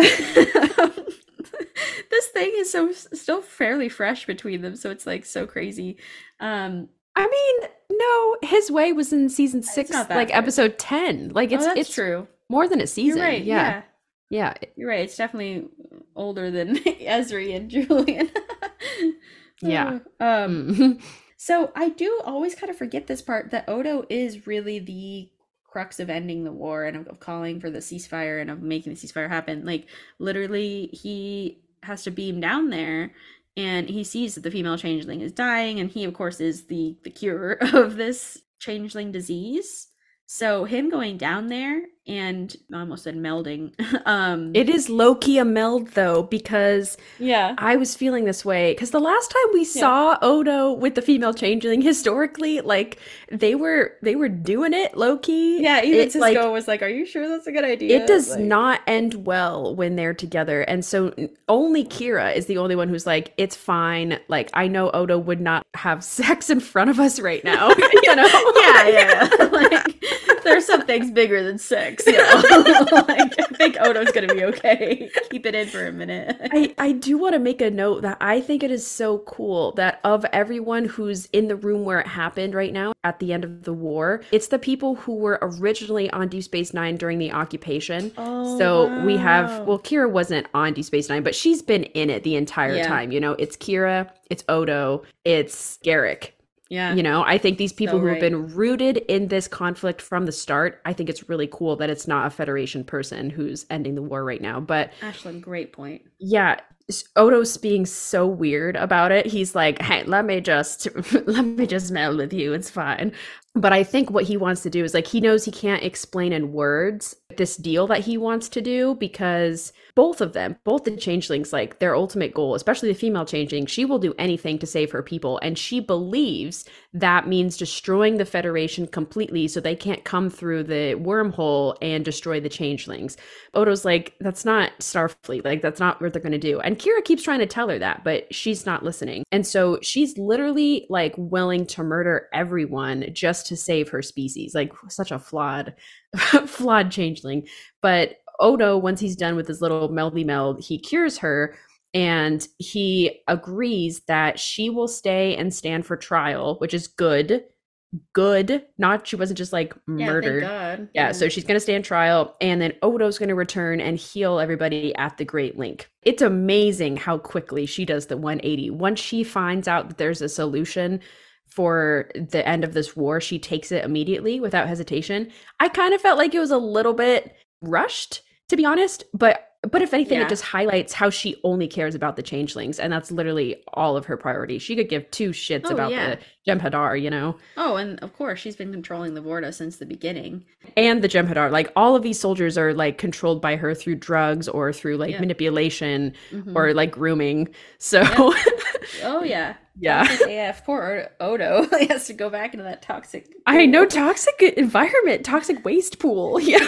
this thing is so still fairly fresh between them, so it's like so crazy. Um, I mean, no, his way was in season six, not that like good. episode ten. Like it's oh, that's it's true. more than a season. You're right. Yeah. Yeah. Yeah. You're right. It's definitely older than Ezri and Julian. Yeah. Um. Mm. So I do always kind of forget this part that Odo is really the crux of ending the war and of, of calling for the ceasefire and of making the ceasefire happen. Like, literally, he has to beam down there and he sees that the female changeling is dying, and he, of course, is the the cure of this changeling disease. So him going down there and I almost said melding. um It is low-key a meld, though, because yeah I was feeling this way. Because the last time we saw Odo with the female changeling, historically, like, they were they were doing it low-key. yeah even It, Cisco like, was like, "Are you sure that's a good idea?" it does Like, not end well when they're together. And so only Kira is the only one who's like, it's fine. Like, I know Odo would not have sex in front of us right now. You know? yeah yeah like, there's some things bigger than sex, you know. Like, I think Odo's gonna be okay. Keep it in for a minute. I, I do want to make a note that I think it is so cool that of everyone who's in the room where it happened right now at the end of the war, it's the people who were originally on Deep Space Nine during the occupation. Oh, so we wow. have, well, Kira wasn't on Deep Space Nine, but she's been in it the entire Yeah. time. You know, it's Kira, it's Odo, it's Garrick. Yeah. You know, I think these people So who right. have been rooted in this conflict from the start, I think it's really cool that it's not a Federation person who's ending the war right now. But Ashlyn, great point. yeah, s- Odo's being so weird about it. He's like, "Hey, let me just let me just meld with you. It's fine." But I think what he wants to do is, like, he knows he can't explain in words this deal that he wants to do, because both of them, both the changelings, like, their ultimate goal, especially the female changeling, she will do anything to save her people. And she believes that means destroying the Federation completely so they can't come through the wormhole and destroy the changelings. Odo's like, that's not Starfleet. Like, that's not what they're going to do. And Kira keeps trying to tell her that, but she's not listening. And so she's literally, like, willing to murder everyone just to save her species. Like, such a flawed, flawed changeling. But Odo, once he's done with his little meldy meld, he cures her, and he agrees that she will stay and stand for trial, which is good. Good. Not, she wasn't just like murdered. Yeah, thank God. Yeah, so she's going to stand trial, and then Odo's going to return and heal everybody at the Great Link. It's amazing how quickly she does the one eighty. Once she finds out that there's a solution for the end of this war, she takes it immediately without hesitation. I kind of felt like it was a little bit rushed, to be honest, but but if anything, Yeah. it just highlights how she only cares about the changelings, and that's literally all of her priority. She could give two shits Oh, about yeah. the Jem'Hadar, you know? Oh, and of course, she's been controlling the Vorta since the beginning. And the Jem'Hadar, like, all of these soldiers are like controlled by her through drugs or through like Yeah. manipulation Mhm. or like grooming. So Oh, yeah. Yeah. Toxic A F. Poor Odo. He has to go back into that toxic. I know, pool. toxic environment, toxic waste pool. Yeah.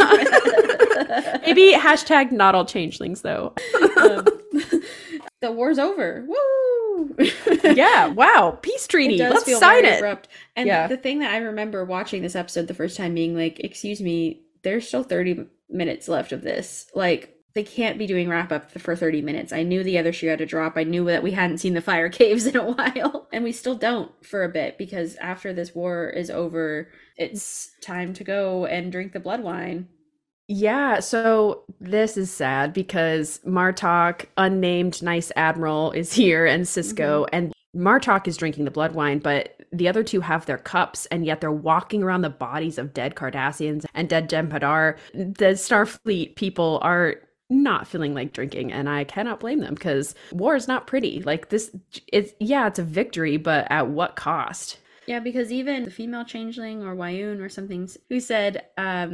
Maybe hashtag not all changelings though. Um, the war's over. Woo! Yeah. Wow. Peace treaty. It does Let's feel sign very it. abrupt. And Yeah. the thing that I remember watching this episode the first time being like, excuse me, there's still thirty minutes left of this. Like, they can't be doing wrap up for thirty minutes. I knew the other shoe had to drop. I knew that we hadn't seen the fire caves in a while. And we still don't for a bit, because after this war is over, it's time to go and drink the blood wine. Yeah, so this is sad because Martok, unnamed nice admiral, is here, and Cisco, and Martok is drinking the blood wine, but the other two have their cups, and yet they're walking around the bodies of dead Cardassians and dead Jem'Hadar. The Starfleet people are not feeling like drinking, and I cannot blame them, because war is not pretty. Like, this, it's, yeah, it's a victory, but at what cost? Yeah, because even the female changeling or Wayun or something who said, um,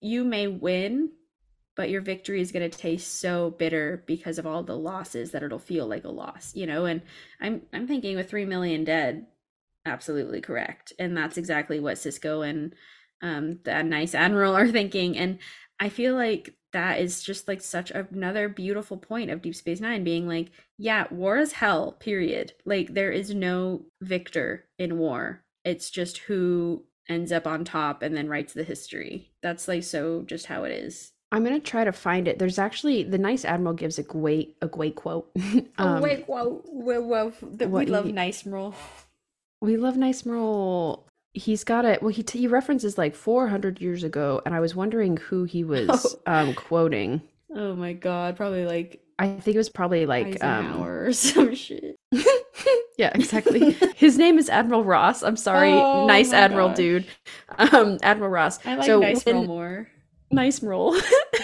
you may win, but your victory is going to taste so bitter because of all the losses that it'll feel like a loss, you know? And I'm I'm thinking with three million dead, absolutely correct. And that's exactly what Sisko and um the nice admiral are thinking. And I feel like that is just like such another beautiful point of Deep Space Nine, being like, yeah, war is hell, period. Like, there is no victor in war. It's just who ends up on top and then writes the history. That's like so just how it is. I'm gonna try to find it. There's actually the nice admiral gives a great a great quote. um, oh wait, whoa, whoa, whoa! The, we love he, Nice Admiral. We love Nice Admiral. He's got it. Well, he t- he references like four hundred years ago, and I was wondering who he was oh. um quoting. Oh my god, probably like I think it was probably like um or some shit. Yeah, exactly. His name is Admiral Ross. I'm sorry, oh, nice Admiral gosh. dude. Um, Admiral Ross. I like so Nice Admiral more. Nice roll.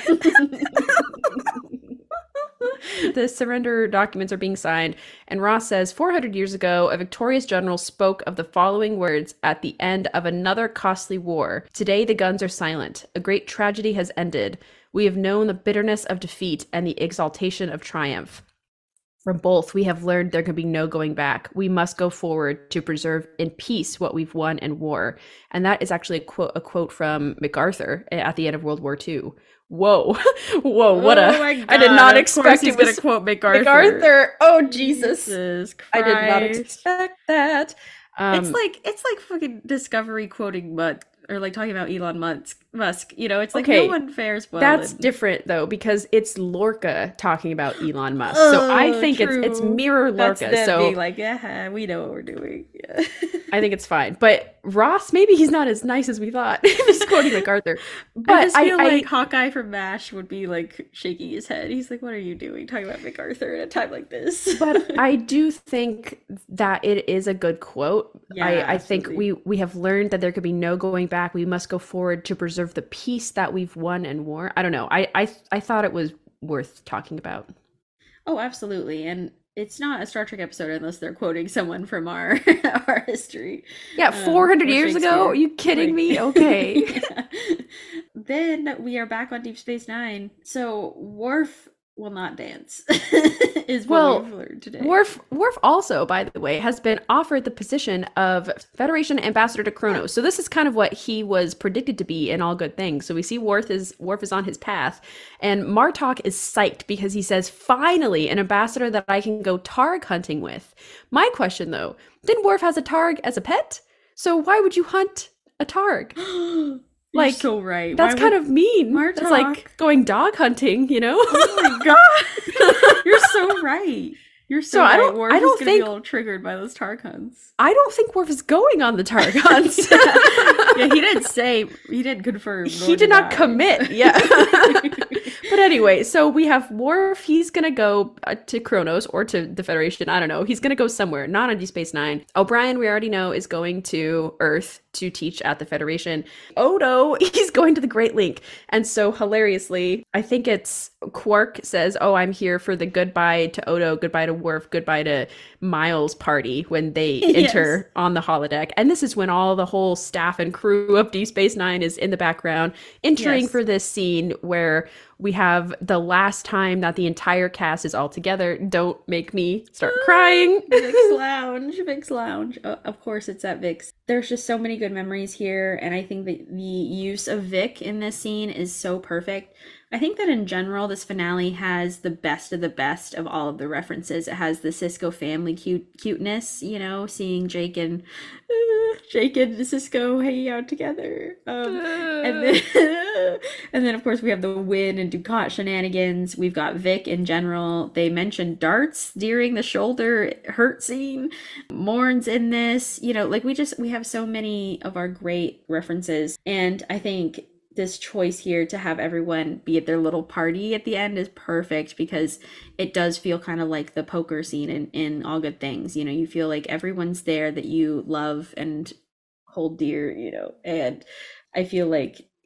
The surrender documents are being signed, and Ross says, four hundred years ago, a victorious general spoke of the following words at the end of another costly war. Today, the guns are silent. A great tragedy has ended. We have known the bitterness of defeat and the exaltation of triumph. From both, we have learned there can be no going back. We must go forward to preserve in peace what we've won in war. And that is actually a quote, a quote from MacArthur at the end of World War Two. Whoa. Whoa, what a... Oh I did not expect he's going to quote MacArthur. MacArthur. Oh, Jesus. Jesus Christ. I did not expect that. Um, it's like it's like fucking Discovery quoting Musk, or like talking about Elon Musk. Musk, you know, it's like okay, no one fares well. That's in... different though, because it's Lorca talking about Elon Musk. Oh, so I think true. it's it's mirror Lorca. That's them so being like, yeah, we know what we're doing. Yeah. I think it's fine. But Ross, maybe he's not as nice as we thought. Just quoting MacArthur. But I just feel I, like I, Hawkeye from MASH would be like shaking his head. He's like, what are you doing talking about MacArthur at a time like this? But I do think that it is a good quote. Yeah, I, I think we, we have learned that there could be no going back. We must go forward to preserve the peace that we've won in war. I don't know. I, I, I thought it was worth talking about. Oh, absolutely. And it's not a Star Trek episode unless they're quoting someone from our our history. Yeah, four hundred um, years ago? Are you kidding like, me? Okay. Yeah. Then we are back on Deep Space Nine. So Worf will not dance, is what well, we've learned today. Worf, Worf also, by the way, has been offered the position of Federation Ambassador to Kronos. So this is kind of what he was predicted to be in All Good Things. So we see Worf is Worf is on his path, and Martok is psyched because he says, finally, an ambassador that I can go Targ hunting with. My question, though, didn't Worf has a Targ as a pet? So why would you hunt a Targ? Like, you're so right. That's Why kind would... of mean. Martok. That's like going dog hunting, you know? Oh my god. You're so right. You're so, so right. I don't, Worf I don't is gonna think be all triggered by those Targ hunts. I don't think Worf is going on the Targ hunts. Yeah, he didn't say, he didn't confirm. He did not I. commit. Yeah. But anyway, so we have Worf. He's going to go uh, to Kronos or to the Federation. I don't know. He's going to go somewhere, not on Deep Space Nine. O'Brien, we already know, is going to Earth to teach at the Federation. Odo, he's going to the Great Link. And so hilariously, I think it's Quark says, oh, I'm here for the goodbye to Odo, goodbye to Worf, goodbye to Miles party when they enter yes. on the holodeck. And this is when all the whole staff and crew of Deep Space Nine is in the background, entering yes. for this scene where we have the last time that the entire cast is all together. Don't make me start crying. Vic's Lounge, Vic's Lounge. Oh, of course, it's at Vic's. There's just so many good memories here, and I think that the use of Vic in this scene is so perfect. I think that in general, this finale has the best of the best of all of the references. It has the Sisko family cute cuteness, you know, seeing Jake and uh, Jake and Sisko hanging out together, um, uh. and then and then of course we have the Win and Dukat shenanigans. We've got Vic in general. They mentioned darts during the shoulder hurt scene. Morn's in this, you know, like we just we have so many of our great references, and I think this choice here to have everyone be at their little party at the end is perfect because it does feel kind of like the poker scene in, in All Good Things. You know, you feel like everyone's there that you love and hold dear, you know, and I feel like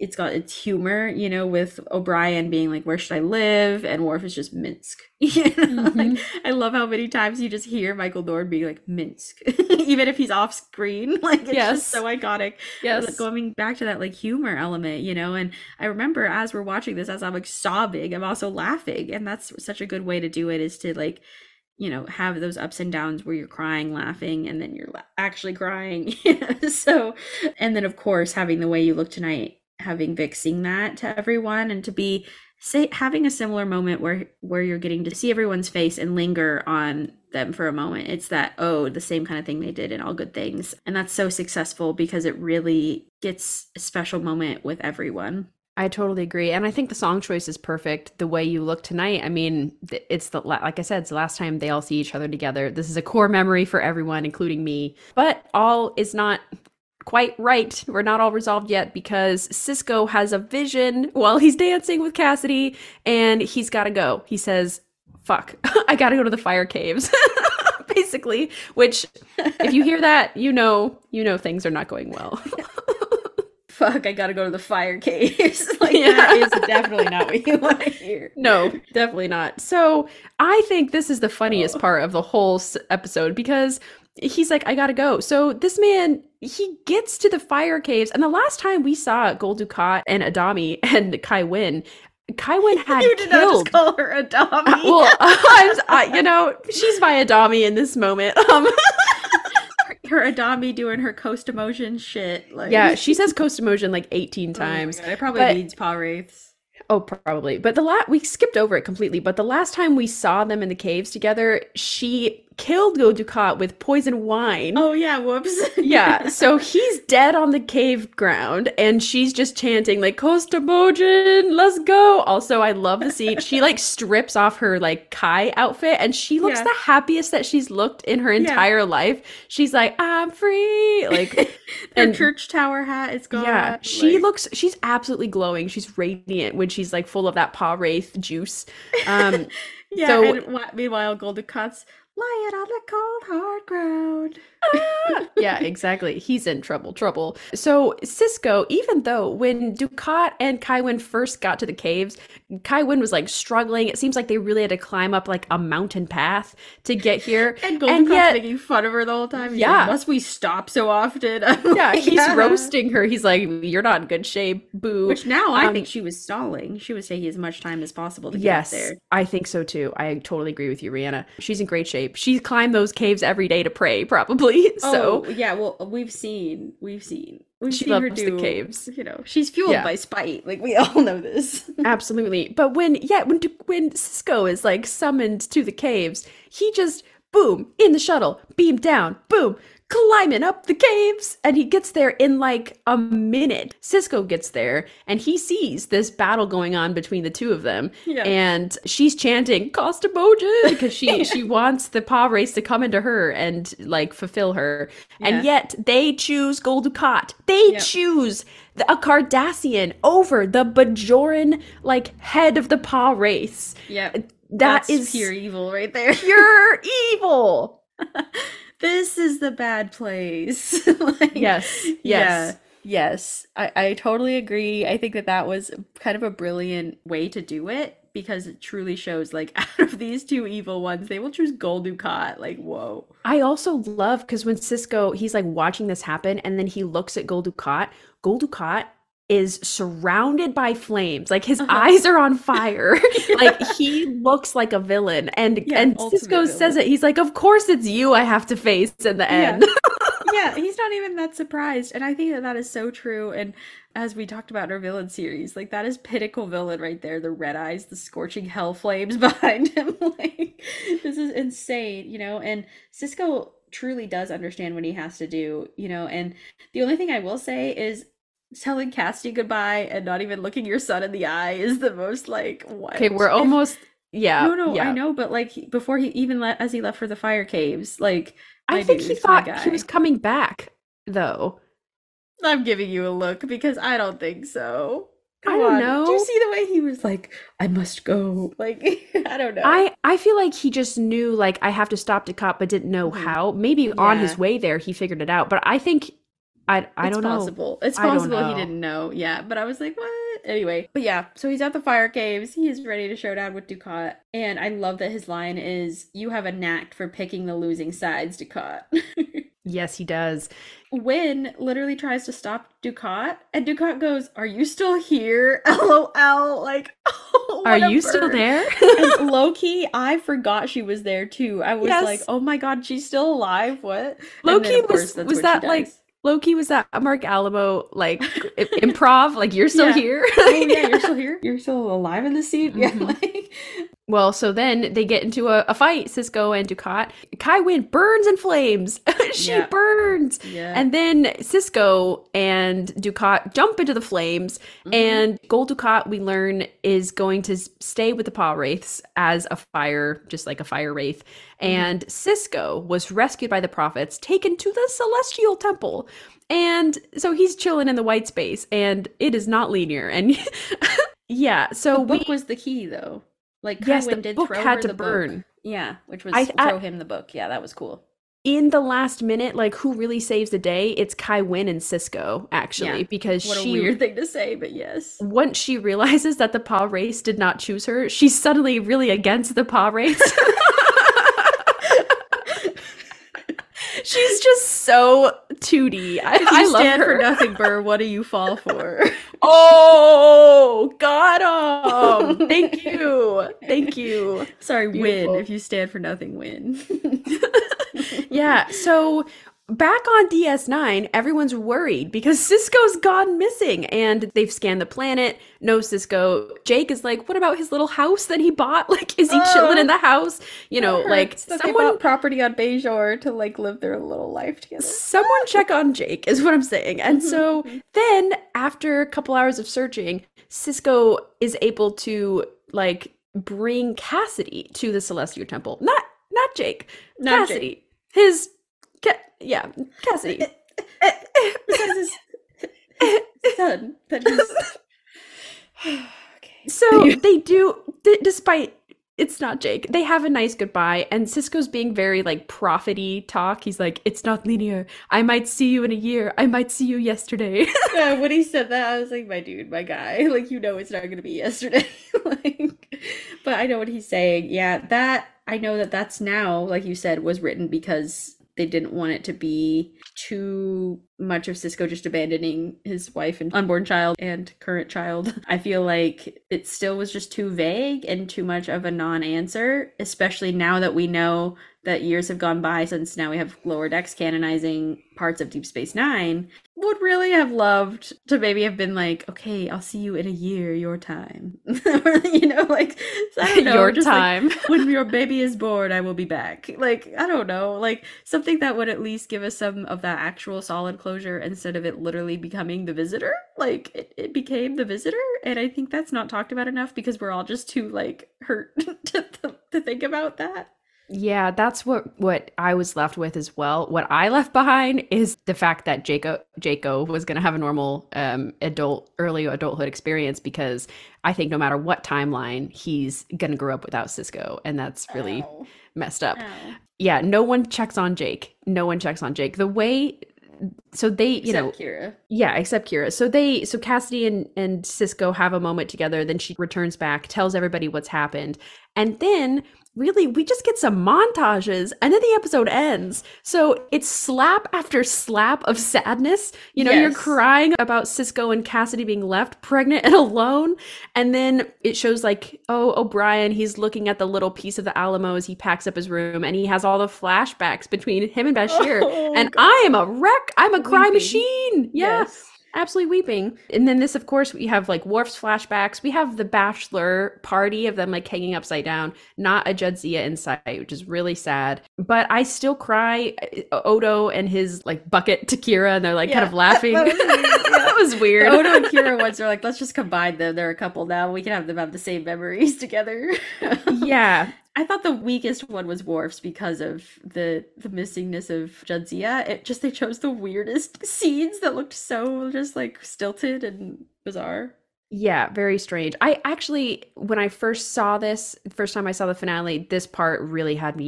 it's got its humor, you know, with O'Brien being like, where should I live? And Worf is just Minsk. You know? Mm-hmm. Like, I love how many times you just hear Michael Dorn being like, Minsk, even if he's off screen. Like, it's yes. just so iconic. Yes. Like, going back to that like humor element, you know, and I remember as we're watching this, as I'm like sobbing, I'm also laughing. And that's such a good way to do it, is to like, you know, have those ups and downs where you're crying, laughing, and then you're la- actually crying. So, and then of course, having The Way You Look Tonight, having Vic sing that to everyone, and to be say having a similar moment where where you're getting to see everyone's face and linger on them for a moment. It's that, oh, the same kind of thing they did in All Good Things. And that's so successful because it really gets a special moment with everyone. I totally agree. And I think the song choice is perfect. The Way You Look Tonight. I mean, it's the, like I said, it's the last time they all see each other together. This is a core memory for everyone, including me. But all is not quite right. We're not all resolved yet, because Sisko has a vision while he's dancing with Cassidy, and he's got to go. He says, fuck, I got to go to the fire caves. Basically, which if you hear that, you know, you know, things are not going well. Fuck, I gotta go to the fire caves. Like, yeah. That is definitely not what you want to hear. No, definitely not. So I think this is the funniest oh. part of the whole episode, because he's like, I gotta go. So this man, he gets to the fire caves. And the last time we saw Gul Dukat and Adami and Kai Wynn, Kai Wynn had You did killed. not just call her Adami. Uh, well, I'm, I, you know, she's my Adami in this moment. Um Her Adami doing her coast emotion shit. Like. Yeah, she says coast emotion like eighteen times. Oh, it probably but, means paw wraiths. Oh, probably. But the la- we skipped over it completely. But the last time we saw them in the caves together, she killed Gul Dukat with poison wine. Oh, yeah. Whoops. Yeah. So he's dead on the cave ground, and she's just chanting like, Costa Mojin, let's go. Also, I love the scene. She like strips off her like Kai outfit, and she looks yeah. the happiest that she's looked in her entire yeah. life. She's like, I'm free. Like, her and church tower hat is gone. Yeah. She like... looks, she's absolutely glowing. She's radiant when she's like full of that paw wraith juice. Um, yeah. So, and meanwhile, Gul Dukat's lying on the cold hard ground. Yeah, exactly. He's in trouble, trouble. So Sisko, even though when Dukat and Kai Wynn first got to the caves, Kai Wynn was like struggling. It seems like they really had to climb up like a mountain path to get here. And Gul Dukat's yet, making fun of her the whole time. He's yeah. Like, must we stop so often? Yeah, like, he's yeah. roasting her. He's like, you're not in good shape, boo. Which now I um, think she was stalling. She was taking as much time as possible to get yes, there. I think so too. I totally agree with you, Rihanna. She's in great shape. She climbed those caves every day to pray, probably. So oh, yeah, well, we've seen, we've seen, we've she seen loves her do, the caves. You know, she's fueled yeah. by spite. Like, we all know this. Absolutely. But when, yeah, when when Sisko is like summoned to the caves, he just, boom, in the shuttle, beam down, boom, climbing up the caves, and he gets there in like a minute. Sisko gets there and he sees this battle going on between the two of them, yeah. and she's chanting Costa Mojin because she yeah. she wants the paw race to come into her and like fulfill her, yeah. and yet they choose Gul Dukat. They yep. choose the, a Cardassian over the Bajoran like head of the paw race. Yeah, that That's is pure evil right there. Pure evil. This is the bad place. Like, yes. Yes. Yeah, yes. I, I totally agree. I think that that was kind of a brilliant way to do it, because it truly shows like out of these two evil ones, they will choose Gul Dukat. Like, whoa. I also love because when Sisko, he's like watching this happen, and then he looks at Gul Dukat. Gul Dukat is surrounded by flames, like his uh-huh. eyes are on fire. Like, he looks like a villain, and yeah, and Sisko villain. says it, he's like, of course it's you I have to face in the end. Yeah. Yeah, he's not even that surprised, and I think that that is so true. And as we talked about in our villain series, like, that is pinnacle villain right there, the red eyes, the scorching hell flames behind him. Like, this is insane, you know. And Sisko truly does understand what he has to do, you know. And the only thing I will say is telling Cassidy goodbye and not even looking your son in the eye is the most like what? Okay, we're almost yeah. No, no, yeah. I know, but like before he even let as he left for the fire caves, like I think dude, he thought he was coming back though. I'm giving you a look because I don't think so. Come I don't on. know. Do you see the way he was like, I must go? Like, I don't know. I, I feel like he just knew like I have to stop Dukat, but didn't know mm-hmm. how. Maybe yeah. on his way there he figured it out. But I think I I It's don't possible. know. It's I don't possible he know. didn't know. Yeah, but I was like, what? Anyway, but yeah, so he's at the fire caves. He is ready to show down with Ducat. And I love that his line is, "You have a knack for picking the losing sides, Ducat." Yes, he does. Wynn literally tries to stop Ducat, and Ducat goes, "Are you still here?" LOL. Like, oh, Are what a you still bird. there? And low key, I forgot she was there too. I was Yes. like, "Oh my god, she's still alive." What? Low And then, key of course, was that's was when that she like dies. Loki, was that a Mark Alamo like i- improv? Like, you're still Yeah. here? Oh yeah, you're still here. You're still alive in the scene. Yeah. Mhm. Like, Well, so then they get into a, a fight, Cisco and Ducat. Kai Wynn burns in flames. She Yeah. burns. yeah. And then Cisco and Ducat jump into the flames. Mhm. And Gold Ducat, we learn, is going to s- stay with the Paw Wraiths as a fire, just like a fire wraith. And Cisco was rescued by the prophets, taken to the Celestial Temple. And so he's chilling in the white space, and it is not linear. And yeah, so the book we, was the key, though. Like, yes, Kai Wynn the did book throw had her to the burn. book. Yeah, which was I- I- throw him the book. Yeah, that was cool. In the last minute, like, who really saves the day? It's Kai Wynn and Cisco, actually, Yeah. because What a she weird thing to say, but yes. once she realizes that the Paw Race did not choose her, she's suddenly really against the Paw Race. She's just so tooty. I, If you I love stand her. for nothing, Burr, what do you fall for? Oh, got him. Thank you. Thank you. Sorry, Beautiful. win. If you stand for nothing, win. Yeah, so back on D S nine, everyone's worried because Cisco's gone missing and they've scanned the planet. No Cisco. Jake is like, what about his little house that he bought? Like, is he Oh, chilling in the house? You know, That like hurts that they someone bought property on Bejor to like live their little life together. someone check on Jake is what I'm saying. And so then after a couple hours of searching, Cisco is able to like bring Cassidy to the Celestial Temple. Not not Jake. Not Cassidy. His ca- yeah, Cassidy. Besides his son, that he's okay. So they do, d- despite it's not Jake, they have a nice goodbye, and Cisco's being very like prophet-y talk. He's like, it's not linear. I might see you in a year. I might see you yesterday. Yeah, when he said that, I was like, my dude, my guy. Like, you know it's not gonna be yesterday. Like, but I know what he's saying. Yeah, that I know that that's now, like you said, was written because they didn't want it to be too much of Cisco just abandoning his wife and unborn child and current child. I feel like it still was just too vague and too much of a non-answer, especially now that we know that years have gone by since now we have Lower Decks canonizing parts of Deep Space Nine. Would really have loved to maybe have been like, okay, I'll see you in a year, your time. Or, you know, like, I don't know, Your just like, time. when your baby is born, I will be back. Like, I don't know, like something that would at least give us some of that actual solid closure instead of it literally becoming the visitor. Like, it, it became the visitor, and I think that's not talked about enough because we're all just too like hurt to, to, to think about that. Yeah, that's what what I was left with as well. What I left behind is the fact that Jacob Jaco was going to have a normal um, adult early adulthood experience, because I think no matter what timeline, he's going to grow up without Cisco, and that's really Ow. messed up. Ow. Yeah, no one checks on Jake. No one checks on Jake. The way so they, you know, Except Kira. yeah, except Kira. So they, so Cassidy and, and Cisco have a moment together. Then she returns back, tells everybody what's happened. And then really we just get some montages and then the episode ends. So it's slap after slap of sadness. You know, you're Yes. crying about Cisco and Cassidy being left pregnant and alone. And then it shows like, oh, O'Brien, he's looking at the little piece of the Alamo as he packs up his room, and he has all the flashbacks between him and Bashir. Oh, and God. I am a wreck. I'm a cry Weeping. machine. Yeah. Yes. Absolutely weeping. And then this, of course, we have like Worf's flashbacks. We have the bachelor party of them like hanging upside down, not a Jadzia in sight, which is really sad. But I still cry. Odo and his like bucket to Kira, and they're like kind Yeah. of laughing. That was weird, yeah. That was weird. The Odo and Kira ones are like, let's just combine them. They're a couple now. We can have them have the same memories together. Yeah. I thought the weakest one was Worf's because of the the missingness of Jadzia. It just they chose the weirdest scenes that looked so just like stilted and bizarre. Yeah, very strange. I actually, when I first saw this, first time I saw the finale, this part really had me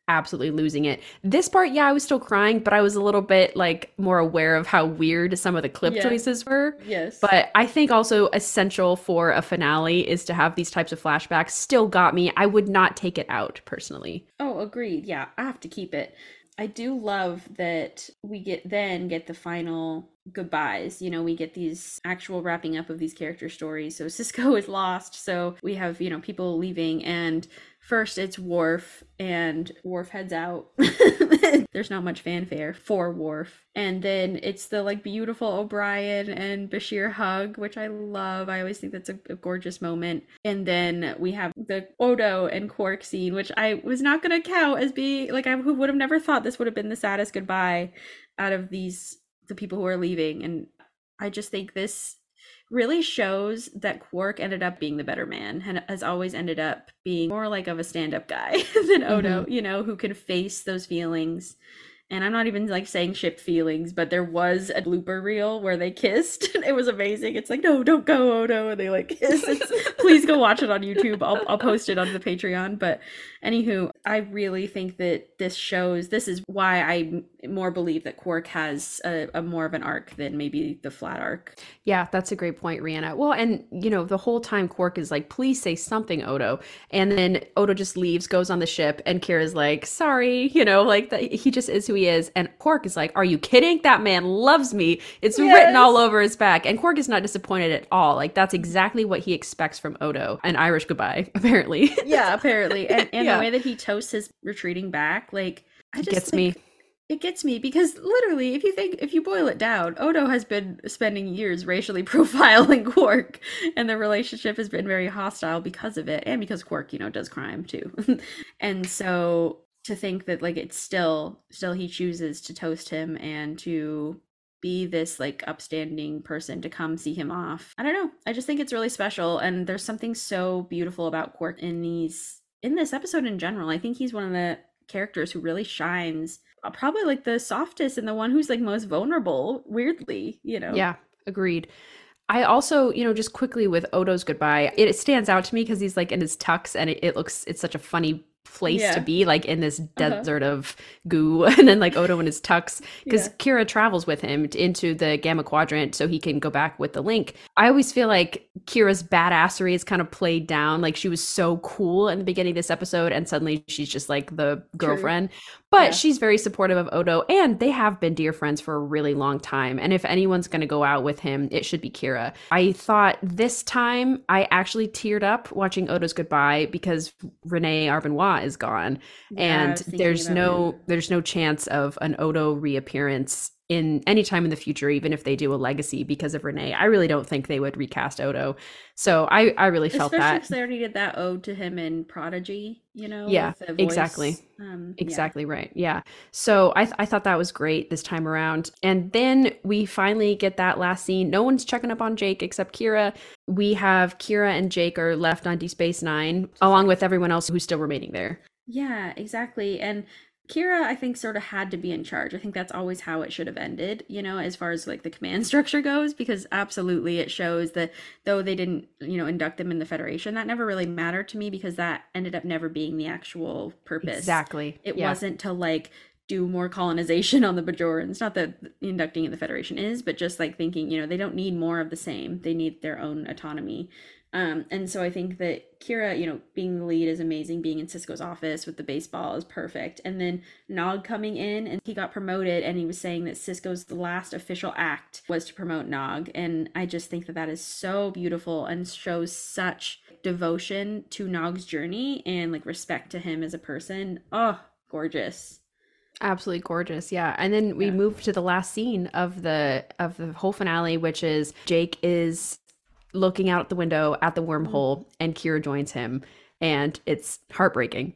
absolutely losing it. This part, yeah, I was still crying, but I was a little bit like more aware of how weird some of the clip Yeah. choices were. Yes. But I think also essential for a finale is to have these types of flashbacks. Still got me. I would not take it out personally. Oh, agreed. Yeah, I have to keep it. I do love that we get then get the final goodbyes. You know, we get these actual wrapping up of these character stories. So Sisko is lost. So we have, you know, people leaving, and first it's Worf, and Worf heads out. There's not much fanfare for Worf. And then it's the like beautiful O'Brien and Bashir hug, which I love. I always think that's a, a gorgeous moment. And then we have the Odo and Quark scene, which I was not going to count as being like, I would have never thought this would have been the saddest goodbye out of these, the people who are leaving. And I just think this really shows that Quark ended up being the better man and has always ended up being more like of a stand-up guy than Odo, mm-hmm. you know, who can face those feelings. And I'm not even like saying ship feelings, but there was a blooper reel where they kissed. It was amazing. It's like, no, don't go, Odo. And they like kiss. It's, please go watch it on YouTube. I'll, I'll post it on the Patreon. But anywho, I really think that this shows, this is why I more believe that Quark has a, a more of an arc than maybe the flat arc. Yeah, that's a great point, Rhianna. Well, and you know, the whole time Quark is like, please say something, Odo. And then Odo just leaves, goes on the ship, and Kira's like, sorry, you know, like that he just is who he is. And Quark is like, are you kidding? That man loves me. It's yes. written all over his back. And Quark is not disappointed at all. Like that's exactly what he expects from Odo. An Irish goodbye, apparently. Yeah, apparently. And, and yeah. the way that he toasts his retreating back, like I just gets think, me. It gets me because literally, if you think, if you boil it down, Odo has been spending years racially profiling Quark, and the relationship has been very hostile because of it, and because Quark, you know, does crime too. And so to think that like it's still, still he chooses to toast him and to be this like upstanding person to come see him off. I don't know. I just think it's really special, and there's something so beautiful about Quark in these, in this episode in general. I think he's one of the characters who really shines, probably like the softest and the one who's like most vulnerable, weirdly, you know. Yeah, agreed. I also, you know, just quickly with Odo's goodbye, it stands out to me because he's like in his tux, and it, it looks, it's such a funny place yeah. to be, like in this desert uh-huh. of goo, and then like Odo in his tux, because yeah. Kira travels with him into the Gamma Quadrant so he can go back with the link. I always feel like Kira's badassery is kind of played down. Like she was so cool in the beginning of this episode, and suddenly she's just like the girlfriend. True. But yeah. she's very supportive of Odo, and they have been dear friends for a really long time. And if anyone's going to go out with him, it should be Kira. I thought this time I actually teared up watching Odo's goodbye because Renee Arbenois is gone, yeah, and there's no him. there's no chance of an Odo reappearance in any time in the future, even if they do a legacy because of Renee. I really don't think they would recast Odo. So I, I really felt Especially that. Especially because they already did that ode to him in Prodigy, you know? Yeah, exactly. Um, exactly yeah. right. Yeah. So I, th- I thought that was great this time around. And then we finally get that last scene. No one's checking up on Jake except Kira. We have Kira and Jake are left on Deep Space Nine, along with everyone else who's still remaining there. Yeah, exactly. And Kira, I think, sort of had to be in charge. I think that's always how it should have ended, you know, as far as like the command structure goes, because absolutely it shows that though they didn't, you know, induct them in the Federation, that never really mattered to me because that ended up never being the actual purpose. Exactly. It yeah. wasn't to like do more colonization on the Bajorans. Not that inducting in the Federation is, but just like thinking, you know, they don't need more of the same. They need their own autonomy. Um, and so I think that Kira, you know, being the lead is amazing. Being in Sisko's office with the baseball is perfect. And then Nog coming in, and he got promoted, and he was saying that Sisko's last official act was to promote Nog. And I just think that that is so beautiful and shows such devotion to Nog's journey and like respect to him as a person. Oh, gorgeous. Absolutely gorgeous. Yeah. And then we yeah. move to the last scene of the of the whole finale, which is Jake is looking out the window at the wormhole, and Kira joins him, and it's heartbreaking.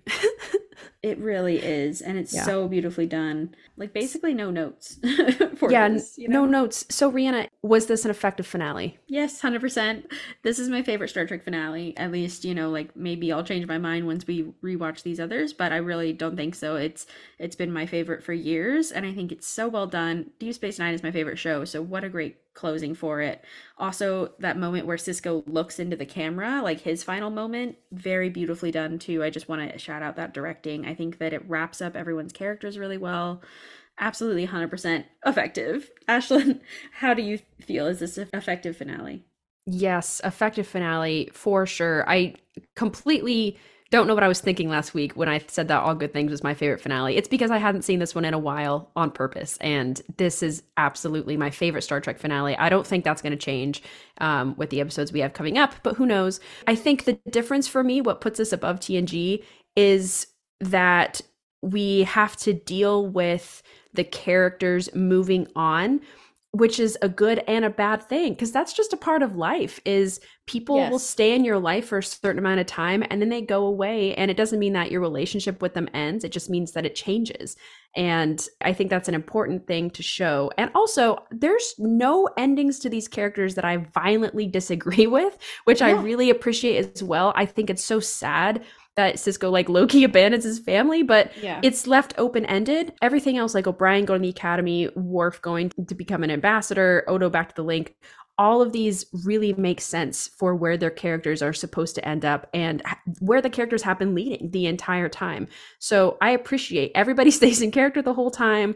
It really is, and it's yeah. so beautifully done. Like basically no notes for yeah, this, you know? No notes. So Rhianna, was this an effective finale? Yes, one hundred percent. This is my favorite Star Trek finale. At least, you know, like maybe I'll change my mind once we rewatch these others, but I really don't think so. It's it's been my favorite for years, and I think it's so well done. Deep Space Nine is my favorite show, so what a great closing for it. Also, that moment where Sisko looks into the camera, like his final moment, very beautifully done too. I just want to shout out that directing. I think that it wraps up everyone's characters really well. Absolutely one hundred percent effective. Ashlyn, how do you feel? Is this an effective finale? Yes, effective finale for sure. I completely don't know what I was thinking last week when I said that All Good Things was my favorite finale. It's because I hadn't seen this one in a while on purpose. And this is absolutely my favorite Star Trek finale. I don't think that's going to change um, with the episodes we have coming up, but who knows? I think the difference for me, what puts us above T N G, is that we have to deal with the characters moving on, which is a good and a bad thing, because that's just a part of life. Is people Yes. will stay in your life for a certain amount of time and then they go away, and it doesn't mean that your relationship with them ends. It just means that it changes. And I think that's an important thing to show. And also, there's no endings to these characters that I violently disagree with, which I Yeah. really appreciate as well. I think it's so sad that Sisko like low-key abandons his family, but Yeah. it's left open-ended. Everything else, like O'Brien going to the academy, Worf going to become an ambassador, Odo back to the Link, all of these really make sense for where their characters are supposed to end up and h- where the characters have been leading the entire time. So I appreciate everybody stays in character the whole time.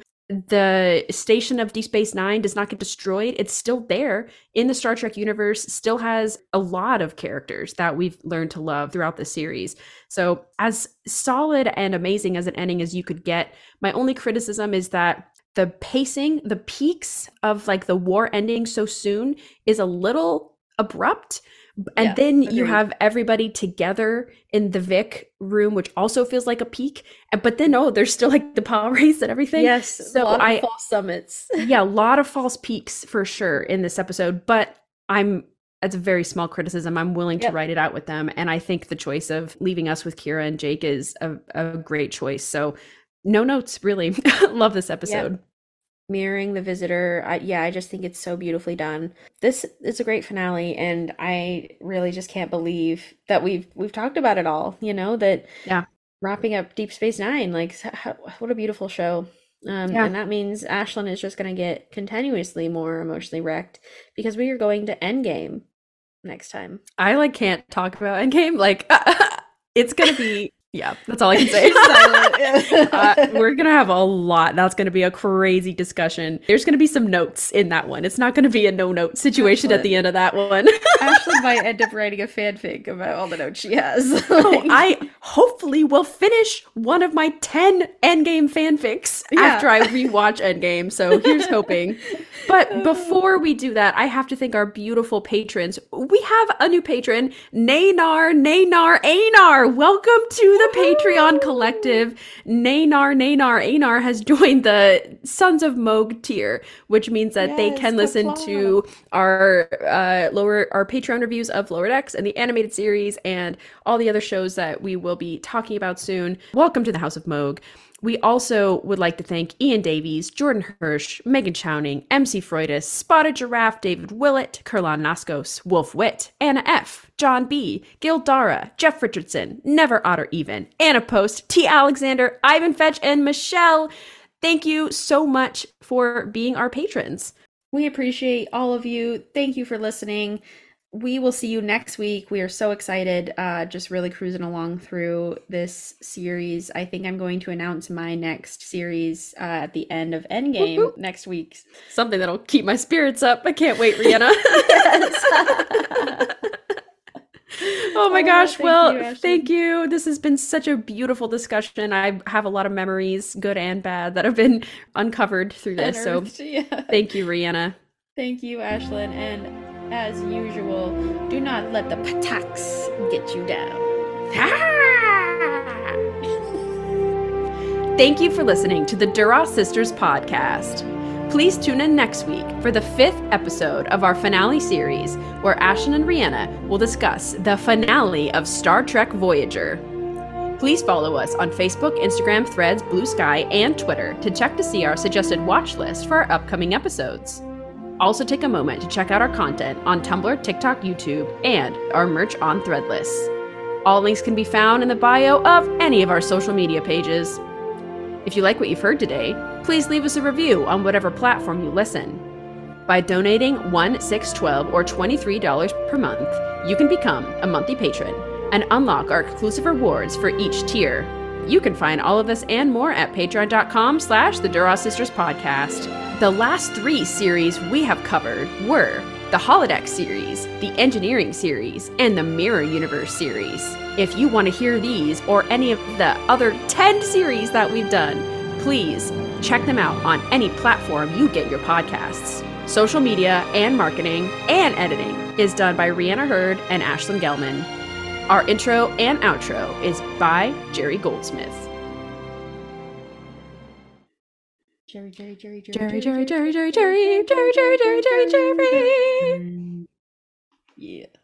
The station of Deep Space Nine does not get destroyed. It's still there in the Star Trek universe, still has a lot of characters that we've learned to love throughout the series. So as solid and amazing as an ending as you could get, my only criticism is that the pacing, the peaks of like the war ending so soon is a little abrupt. And Yeah, then you agreed. have everybody together in the Vic room, which also feels like a peak. And but then, oh, there's still like the power race and everything. Yes, So a lot I- of false summits. Yeah, a lot of false peaks for sure in this episode. But I'm, it's a very small criticism. I'm willing to Yep. write it out with them. And I think the choice of leaving us with Kira and Jake is a, a great choice. So no notes, really. Love this episode. Mirroring the Visitor, I, yeah, I just think it's so beautifully done. This is a great finale, and I really just can't believe that we've we've talked about it all. You know, that Yeah. wrapping up Deep Space Nine, like s- how, what a beautiful show. Um, Yeah. And that means Ashlyn is just going to get continuously more emotionally wrecked because we are going to Endgame next time. I like can't talk about Endgame. Like it's gonna be yeah, that's all I can say. Silent. uh, we're gonna have a lot. That's gonna be a crazy discussion. There's gonna be some notes in that one. It's not gonna be a no-note situation at the end of that one. Ashlyn might end up writing a fanfic about all the notes she has. Oh, I hopefully will finish one of my ten Endgame fanfics Yeah. after I rewatch Endgame. So here's hoping. But before we do that, I have to thank our beautiful patrons. We have a new patron, Naynar, Naynar, Anar. Welcome to the Patreon collective. Naynar, Naynar, Anar has joined the Sons of Moog tier, which means that they Yes, can listen Kapla. to our uh, lower our Patreon reviews of Lower Decks and the animated series and all the other shows that we will be talking about soon. Welcome to the House of Moog. We also would like to thank Ian Davies, Jordan Hirsch, Megan Chowning, M C Freudis, Spotted Giraffe, David Willett, Kurlan Naskos, Wolf Witt, Anna F., John B., Gil Dara, Jeff Richardson, Never Otter Even, Anna Post, T. Alexander, Ivan Fetch, and Michelle. Thank you so much for being our patrons. We appreciate all of you. Thank you for listening. We will see you next week. We are so excited, uh, just really cruising along through this series. I think I'm going to announce my next series uh, at the end of Endgame Whoop, whoop. next week. Something that'll keep my spirits up. I can't wait, Rihanna. Oh my Oh, gosh. thank Well, you, Ashley. thank you. This has been such a beautiful discussion. I have a lot of memories, good and bad, that have been uncovered through this. So Unearthed, yeah. thank you, Rihanna. Thank you, Ashlyn. And as usual, do not let the pataks get you down. Thank you for listening to the Duras Sisters podcast. Please tune in next week for the fifth episode of our finale series, where Ashlyn and Rihanna will discuss the finale of Star Trek Voyager. Please follow us on Facebook, Instagram, Threads, Blue Sky, and Twitter to check to see our suggested watch list for our upcoming episodes. Also take a moment to check out our content on Tumblr, TikTok, YouTube, and our merch on Threadless. All links can be found in the bio of any of our social media pages. If you like what you've heard today, please leave us a review on whatever platform you listen. By donating one, six, twelve, or twenty-three dollars per month, you can become a monthly patron and unlock our exclusive rewards for each tier. You can find all of this and more at patreon.com slash the Duras Sisters podcast. The last three series we have covered were the Holodeck series, the Engineering series, and the Mirror Universe series. If you want to hear these or any of the other ten series that we've done, please check them out on any platform you get your podcasts. Social media and marketing and editing is done by Rhianna Hurd and Ashlyn Gelman. Our intro and outro is by Jerry Goldsmith. Jerry, Jerry, Jerry, Jerry, Jerry, Jerry, Jerry, Jerry, Jerry, Jerry, Jerry, Jerry, Jerry, Jerry. Yeah.